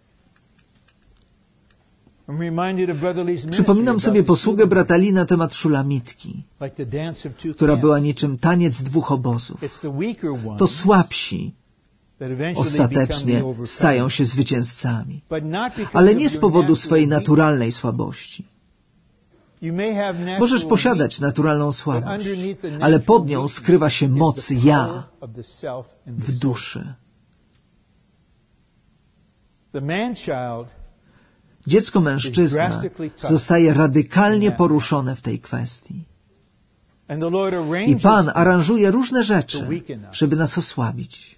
A: Przypominam sobie posługę brata Lee na temat szulamitki, która była niczym taniec dwóch obozów. To słabsi ostatecznie stają się zwycięzcami, ale nie z powodu swojej naturalnej słabości. Możesz posiadać naturalną słabość, ale pod nią skrywa się moc ja w duszy. Dziecko mężczyzna zostaje radykalnie poruszone w tej kwestii. I Pan aranżuje różne rzeczy, żeby nas osłabić.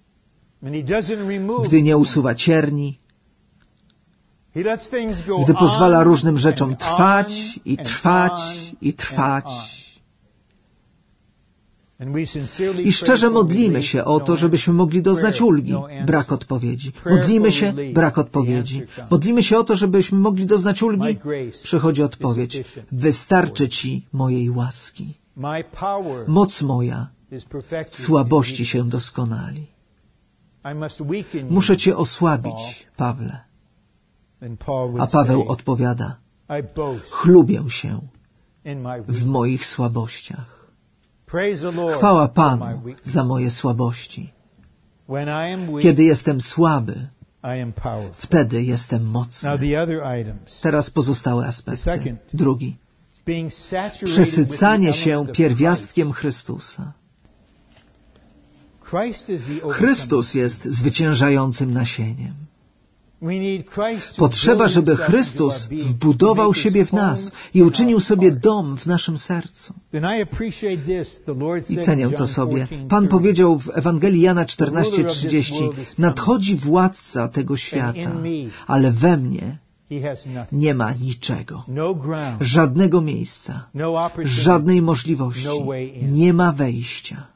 A: Gdy nie usuwa cierni, gdy pozwala różnym rzeczom trwać i trwać i trwać. I szczerze modlimy się o to, żebyśmy mogli doznać ulgi. Brak odpowiedzi. Modlimy się, brak odpowiedzi. Modlimy się o to, żebyśmy mogli doznać ulgi. Przychodzi odpowiedź. Wystarczy Ci mojej łaski. Moc moja w słabości się doskonali. Muszę Cię osłabić, Pawle. A Paweł odpowiada, chlubię się w moich słabościach. Chwała Panu za moje słabości. Kiedy jestem słaby, wtedy jestem mocny. Teraz pozostałe aspekty. Drugi. Przesycanie się pierwiastkiem Chrystusa. Chrystus jest zwyciężającym nasieniem. Potrzeba, żeby Chrystus wbudował siebie w nas i uczynił sobie dom w naszym sercu. I cenię to sobie. Pan powiedział w Ewangelii Jana czternaście trzydzieści: nadchodzi władca tego świata, ale we mnie nie ma niczego. Żadnego miejsca, żadnej możliwości, nie ma wejścia.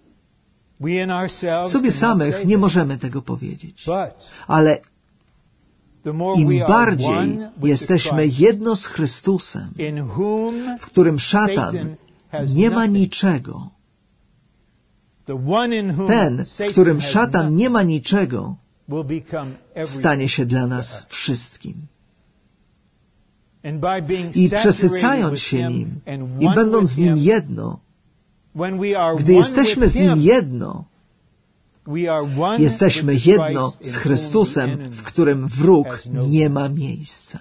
A: W sobie samych nie możemy tego powiedzieć. Ale im bardziej jesteśmy jedno z Chrystusem, w którym szatan nie ma niczego, ten, w którym szatan nie ma niczego, stanie się dla nas wszystkim. I przesycając się nim i będąc z nim jedno, gdy jesteśmy z nim jedno, jesteśmy jedno z Chrystusem, w którym wróg nie ma miejsca.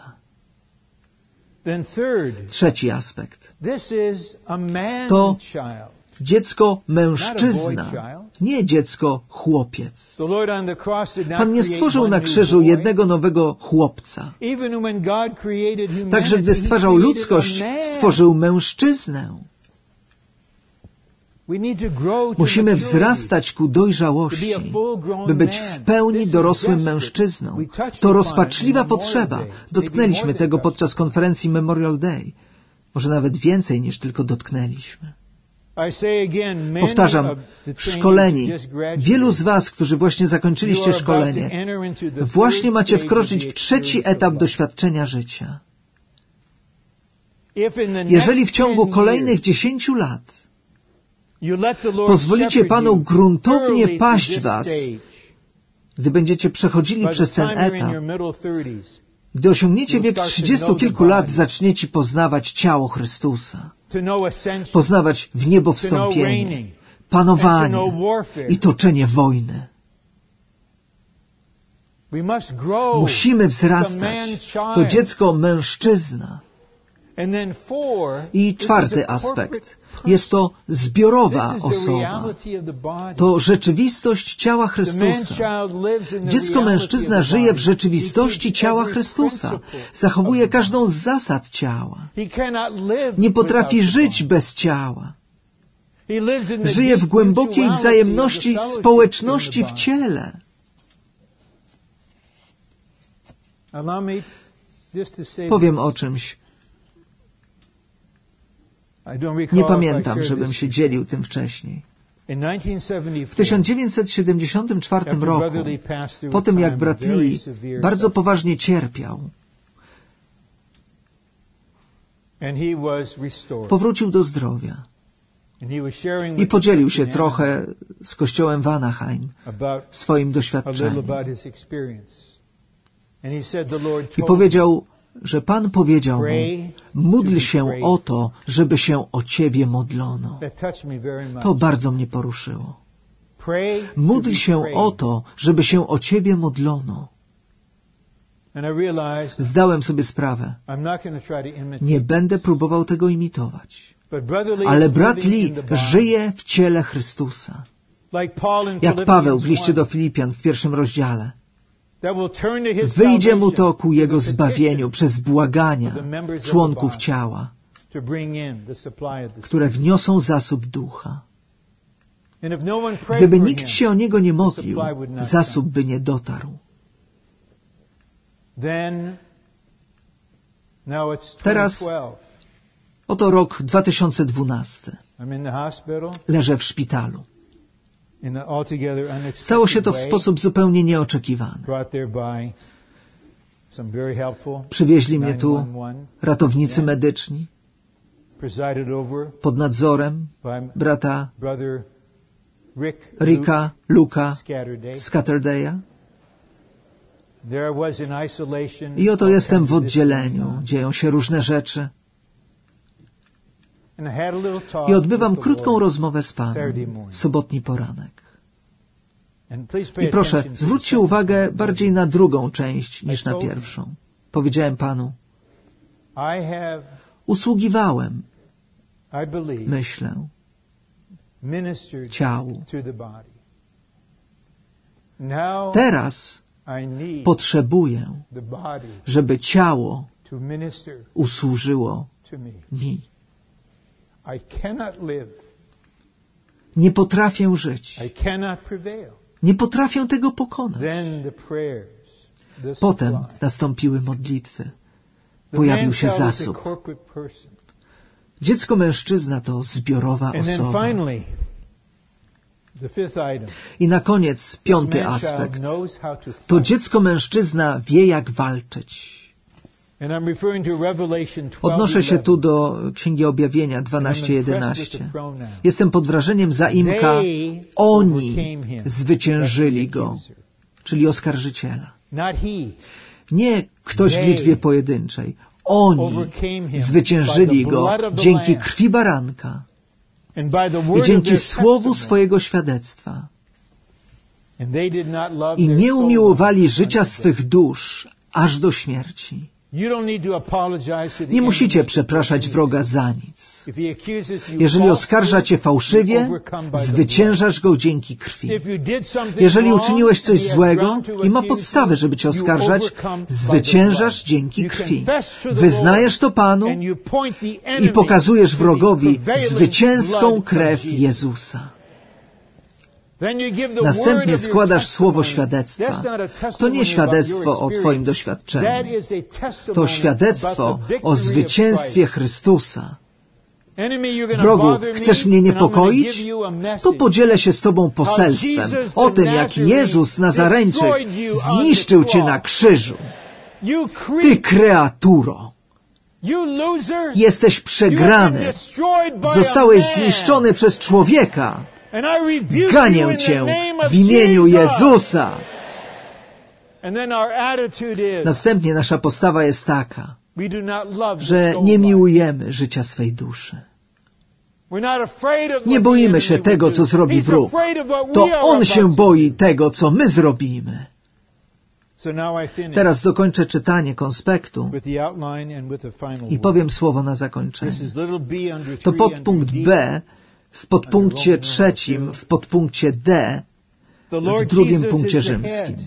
A: Trzeci aspekt. To dziecko mężczyzna, nie dziecko chłopiec. Pan nie stworzył na krzyżu jednego nowego chłopca. Także gdy stwarzał ludzkość, stworzył mężczyznę. Musimy wzrastać ku dojrzałości, by być w pełni dorosłym mężczyzną. To rozpaczliwa potrzeba. Dotknęliśmy tego podczas konferencji Memorial Day. Może nawet więcej niż tylko dotknęliśmy. Powtarzam, szkoleni. Wielu z was, którzy właśnie zakończyliście szkolenie, właśnie macie wkroczyć w trzeci etap doświadczenia życia. Jeżeli w ciągu kolejnych dziesięciu lat pozwolicie Panu gruntownie paść was, gdy będziecie przechodzili przez ten etap, gdy osiągniecie wiek trzydziestu kilku lat, zaczniecie poznawać ciało Chrystusa, poznawać w niebo wstąpienie, panowanie i toczenie wojny. Musimy wzrastać. To dziecko mężczyzna. I czwarty aspekt. Jest to zbiorowa osoba. To rzeczywistość ciała Chrystusa. Dziecko mężczyzna żyje w rzeczywistości ciała Chrystusa. Zachowuje każdą z zasad ciała. Nie potrafi żyć bez ciała. Żyje w głębokiej wzajemności społeczności w ciele. Powiem o czymś. Nie pamiętam, żebym się dzielił tym wcześniej. W tysiąc dziewięćset siedemdziesiątym czwartym roku, po tym jak brat Lee bardzo poważnie cierpiał, powrócił do zdrowia i podzielił się trochę z kościołem w Anaheim swoim doświadczeniem. I powiedział, że Pan powiedział mu, módl się o to, żeby się o Ciebie modlono. To bardzo mnie poruszyło. Módl się o to, żeby się o Ciebie modlono. Zdałem sobie sprawę, nie będę próbował tego imitować. Ale brat Lee żyje w ciele Chrystusa. Jak Paweł w liście do Filipian w pierwszym rozdziale. Wyjdzie mu to ku jego zbawieniu przez błagania członków ciała, które wniosą zasób ducha. Gdyby nikt się o niego nie modlił, zasób by nie dotarł. Teraz oto rok dwa tysiące dwunasty. Leżę w szpitalu. Stało się to w sposób zupełnie nieoczekiwany. Przywieźli mnie tu ratownicy medyczni pod nadzorem brata Ricka Luka Scatterdaya. I oto jestem w oddzieleniu. Dzieją się różne rzeczy. I odbywam krótką rozmowę z Panem w sobotni poranek. I proszę, zwróćcie uwagę bardziej na drugą część niż na pierwszą. Powiedziałem Panu, usługiwałem, myślę, ciału. Teraz potrzebuję, żeby ciało usłużyło mi. Nie potrafię żyć. Nie potrafię tego pokonać. Potem nastąpiły modlitwy. Pojawił się zasób. Dziecko mężczyzna to zbiorowa osoba. I na koniec piąty aspekt. To dziecko mężczyzna wie, jak walczyć. Odnoszę się tu do Księgi Objawienia dwanaście jedenaście. Jestem pod wrażeniem zaimka oni zwyciężyli go, czyli oskarżyciela. Nie ktoś w liczbie pojedynczej. Oni zwyciężyli go dzięki krwi baranka i dzięki słowu swojego świadectwa. I nie umiłowali życia swych dusz aż do śmierci. Nie musicie przepraszać wroga za nic. Jeżeli oskarża cię fałszywie, zwyciężasz go dzięki krwi. Jeżeli uczyniłeś coś złego i ma podstawę, żeby cię oskarżać, zwyciężasz dzięki krwi. Wyznajesz to Panu i pokazujesz wrogowi zwycięską krew Jezusa. Następnie składasz słowo świadectwa. To nie świadectwo o Twoim doświadczeniu. To świadectwo o zwycięstwie Chrystusa. Wrogu, chcesz mnie niepokoić? To podzielę się z Tobą poselstwem o tym, jak Jezus Nazareńczyk zniszczył Cię na krzyżu. Ty kreaturo! Jesteś przegrany. Zostałeś zniszczony przez człowieka. Ganię Cię w imieniu Jezusa. Następnie nasza postawa jest taka, że nie miłujemy życia swej duszy. Nie boimy się tego, co zrobi wróg. To on się boi tego, co my zrobimy. Teraz dokończę czytanie konspektu i powiem słowo na zakończenie. To podpunkt B w podpunkcie trzecim, w podpunkcie D, w drugim punkcie rzymskim.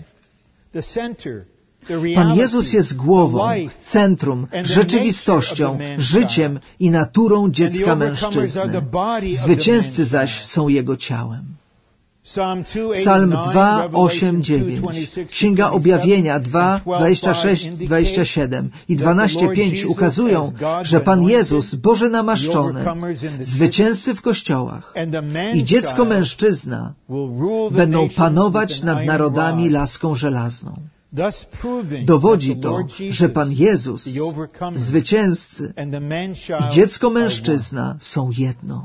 A: Pan Jezus jest głową, centrum, rzeczywistością, życiem i naturą dziecka mężczyzny. Zwycięzcy zaś są Jego ciałem. Psalm dwa, osiem, dziewięć, Księga Objawienia dwa, dwadzieścia sześć, dwadzieścia siedem i dwanaście, pięć ukazują, że Pan Jezus, Boże namaszczony, zwycięzcy w kościołach i dziecko mężczyzna będą panować nad narodami laską żelazną. Dowodzi to, że Pan Jezus, zwycięzcy i dziecko mężczyzna są jedno.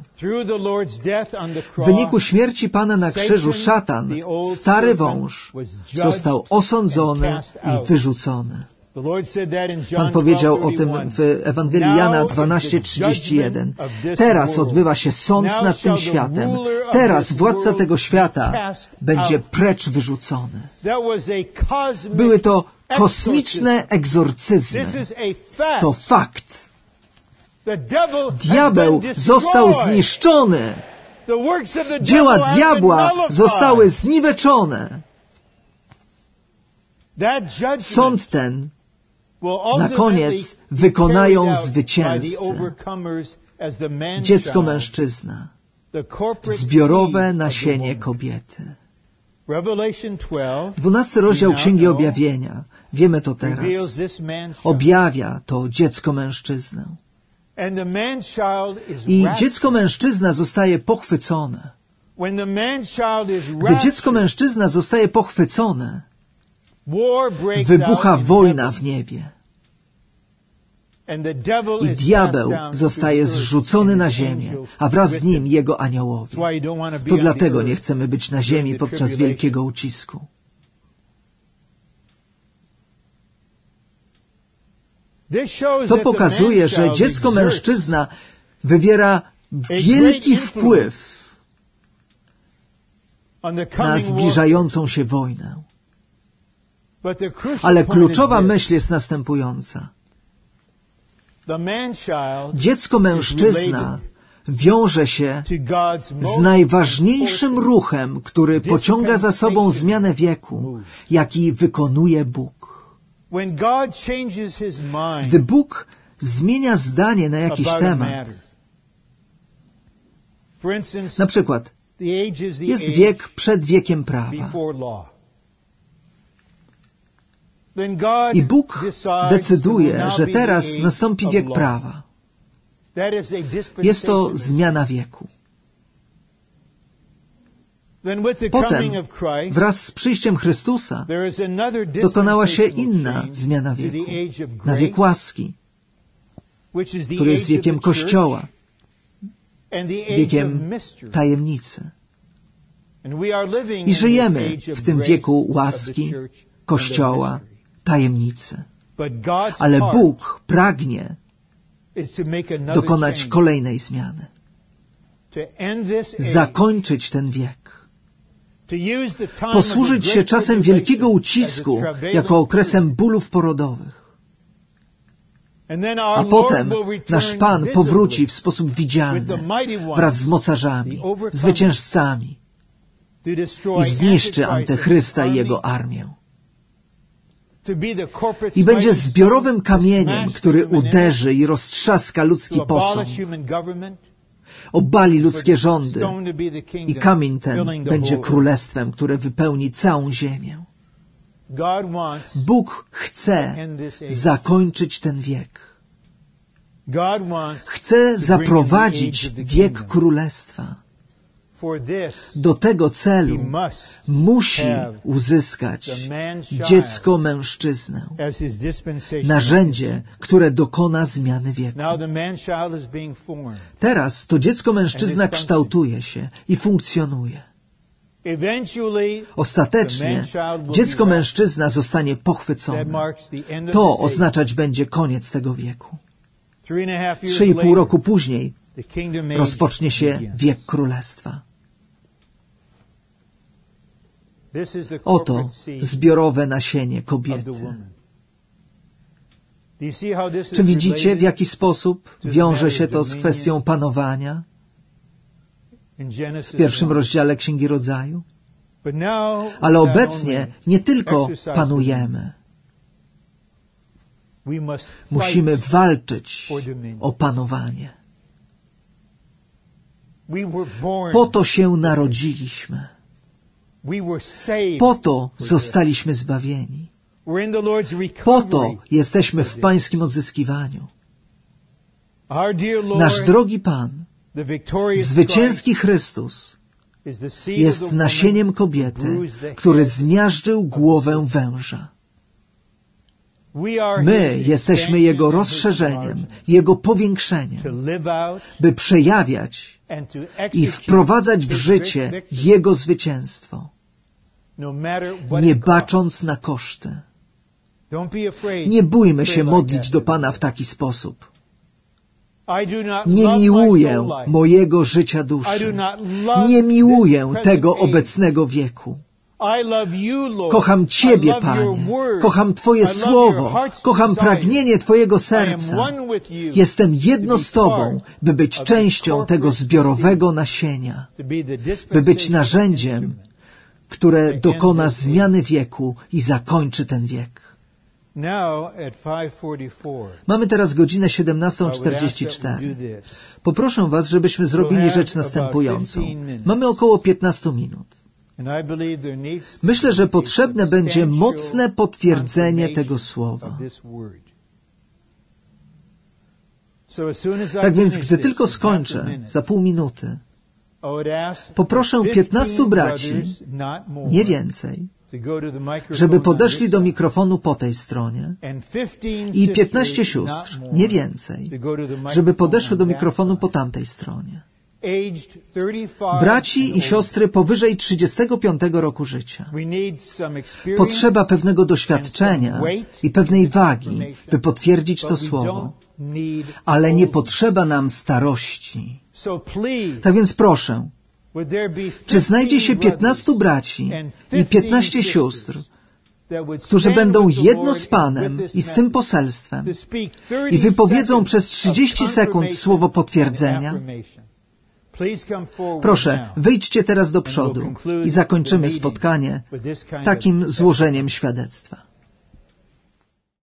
A: W wyniku śmierci Pana na krzyżu szatan, stary wąż, został osądzony i wyrzucony. Pan powiedział o tym w Ewangelii Jana dwanaście, trzydzieści jeden. Teraz odbywa się sąd nad tym światem. Teraz władca tego świata będzie precz wyrzucony. Były to kosmiczne egzorcyzmy. To fakt. Diabeł został zniszczony. Dzieła diabła zostały zniweczone. Sąd ten na koniec wykonają zwycięzcy. Dziecko mężczyzna. Zbiorowe nasienie kobiety. Dwunasty rozdział Księgi Objawienia, wiemy to teraz, objawia to dziecko mężczyznę. I dziecko mężczyzna zostaje pochwycone. Gdy dziecko mężczyzna zostaje pochwycone, wybucha wojna w niebie. I diabeł zostaje zrzucony na ziemię, a wraz z nim jego aniołowie. To dlatego nie chcemy być na ziemi podczas wielkiego ucisku. To pokazuje, że dziecko mężczyzna wywiera wielki wpływ na zbliżającą się wojnę. Ale kluczowa myśl jest następująca. Dziecko mężczyzna wiąże się z najważniejszym ruchem, który pociąga za sobą zmianę wieku, jaki wykonuje Bóg. Gdy Bóg zmienia zdanie na jakiś temat, na przykład jest wiek przed wiekiem prawa, i Bóg decyduje, że teraz nastąpi wiek prawa. Jest to zmiana wieku. Potem, wraz z przyjściem Chrystusa, dokonała się inna zmiana wieku, na wiek łaski, który jest wiekiem Kościoła, wiekiem tajemnicy. I żyjemy w tym wieku łaski, Kościoła, tajemnicy. Ale Bóg pragnie dokonać kolejnej zmiany. Zakończyć ten wiek. Posłużyć się czasem wielkiego ucisku jako okresem bólów porodowych. A potem nasz Pan powróci w sposób widzialny wraz z mocarzami, zwycięzcami i zniszczy Antychrysta i jego armię. I będzie zbiorowym kamieniem, który uderzy i roztrzaska ludzki posąg, obali ludzkie rządy i kamień ten będzie królestwem, które wypełni całą ziemię. Bóg chce zakończyć ten wiek. Chce zaprowadzić wiek królestwa. Do tego celu musi uzyskać dziecko mężczyznę, narzędzie, które dokona zmiany wieku. Teraz to dziecko mężczyzna kształtuje się i funkcjonuje. Ostatecznie dziecko mężczyzna zostanie pochwycone. To oznaczać będzie koniec tego wieku. Trzy i pół roku później rozpocznie się wiek Królestwa. Oto zbiorowe nasienie kobiety. Czy widzicie, w jaki sposób wiąże się to z kwestią panowania w pierwszym rozdziale Księgi Rodzaju? Ale obecnie nie tylko panujemy. Musimy walczyć o panowanie. Po to się narodziliśmy. Po to zostaliśmy zbawieni. Po to jesteśmy w Pańskim odzyskiwaniu. Nasz drogi Pan, zwycięski Chrystus, jest nasieniem kobiety, który zmiażdżył głowę węża. My jesteśmy Jego rozszerzeniem, Jego powiększeniem, by przejawiać i wprowadzać w życie Jego zwycięstwo, nie bacząc na koszty. Nie bójmy się modlić do Pana w taki sposób. Nie miłuję mojego życia duszy. Nie miłuję tego obecnego wieku. Kocham Ciebie, Panie. Kocham Twoje słowo. Kocham pragnienie Twojego serca. Jestem jedno z Tobą, by być częścią tego zbiorowego nasienia, by być narzędziem, które dokona zmiany wieku i zakończy ten wiek. Mamy teraz godzinę siedemnastą czterdzieści cztery. Poproszę Was, żebyśmy zrobili rzecz następującą. Mamy około piętnaście minut. Myślę, że potrzebne będzie mocne potwierdzenie tego słowa. Tak więc, gdy tylko skończę, za pół minuty, poproszę piętnastu braci, nie więcej, żeby podeszli do mikrofonu po tej stronie i piętnaście sióstr, nie więcej, żeby podeszły do mikrofonu po tamtej stronie. Braci i siostry powyżej trzydziestego piątego roku życia. Potrzeba pewnego doświadczenia i pewnej wagi, by potwierdzić to słowo. Ale nie potrzeba nam starości. Tak więc proszę, czy znajdzie się piętnastu braci i piętnaście sióstr, którzy będą jedno z Panem i z tym poselstwem i wypowiedzą przez trzydzieści sekund słowo potwierdzenia? Proszę, wyjdźcie teraz do przodu i zakończymy spotkanie takim złożeniem świadectwa.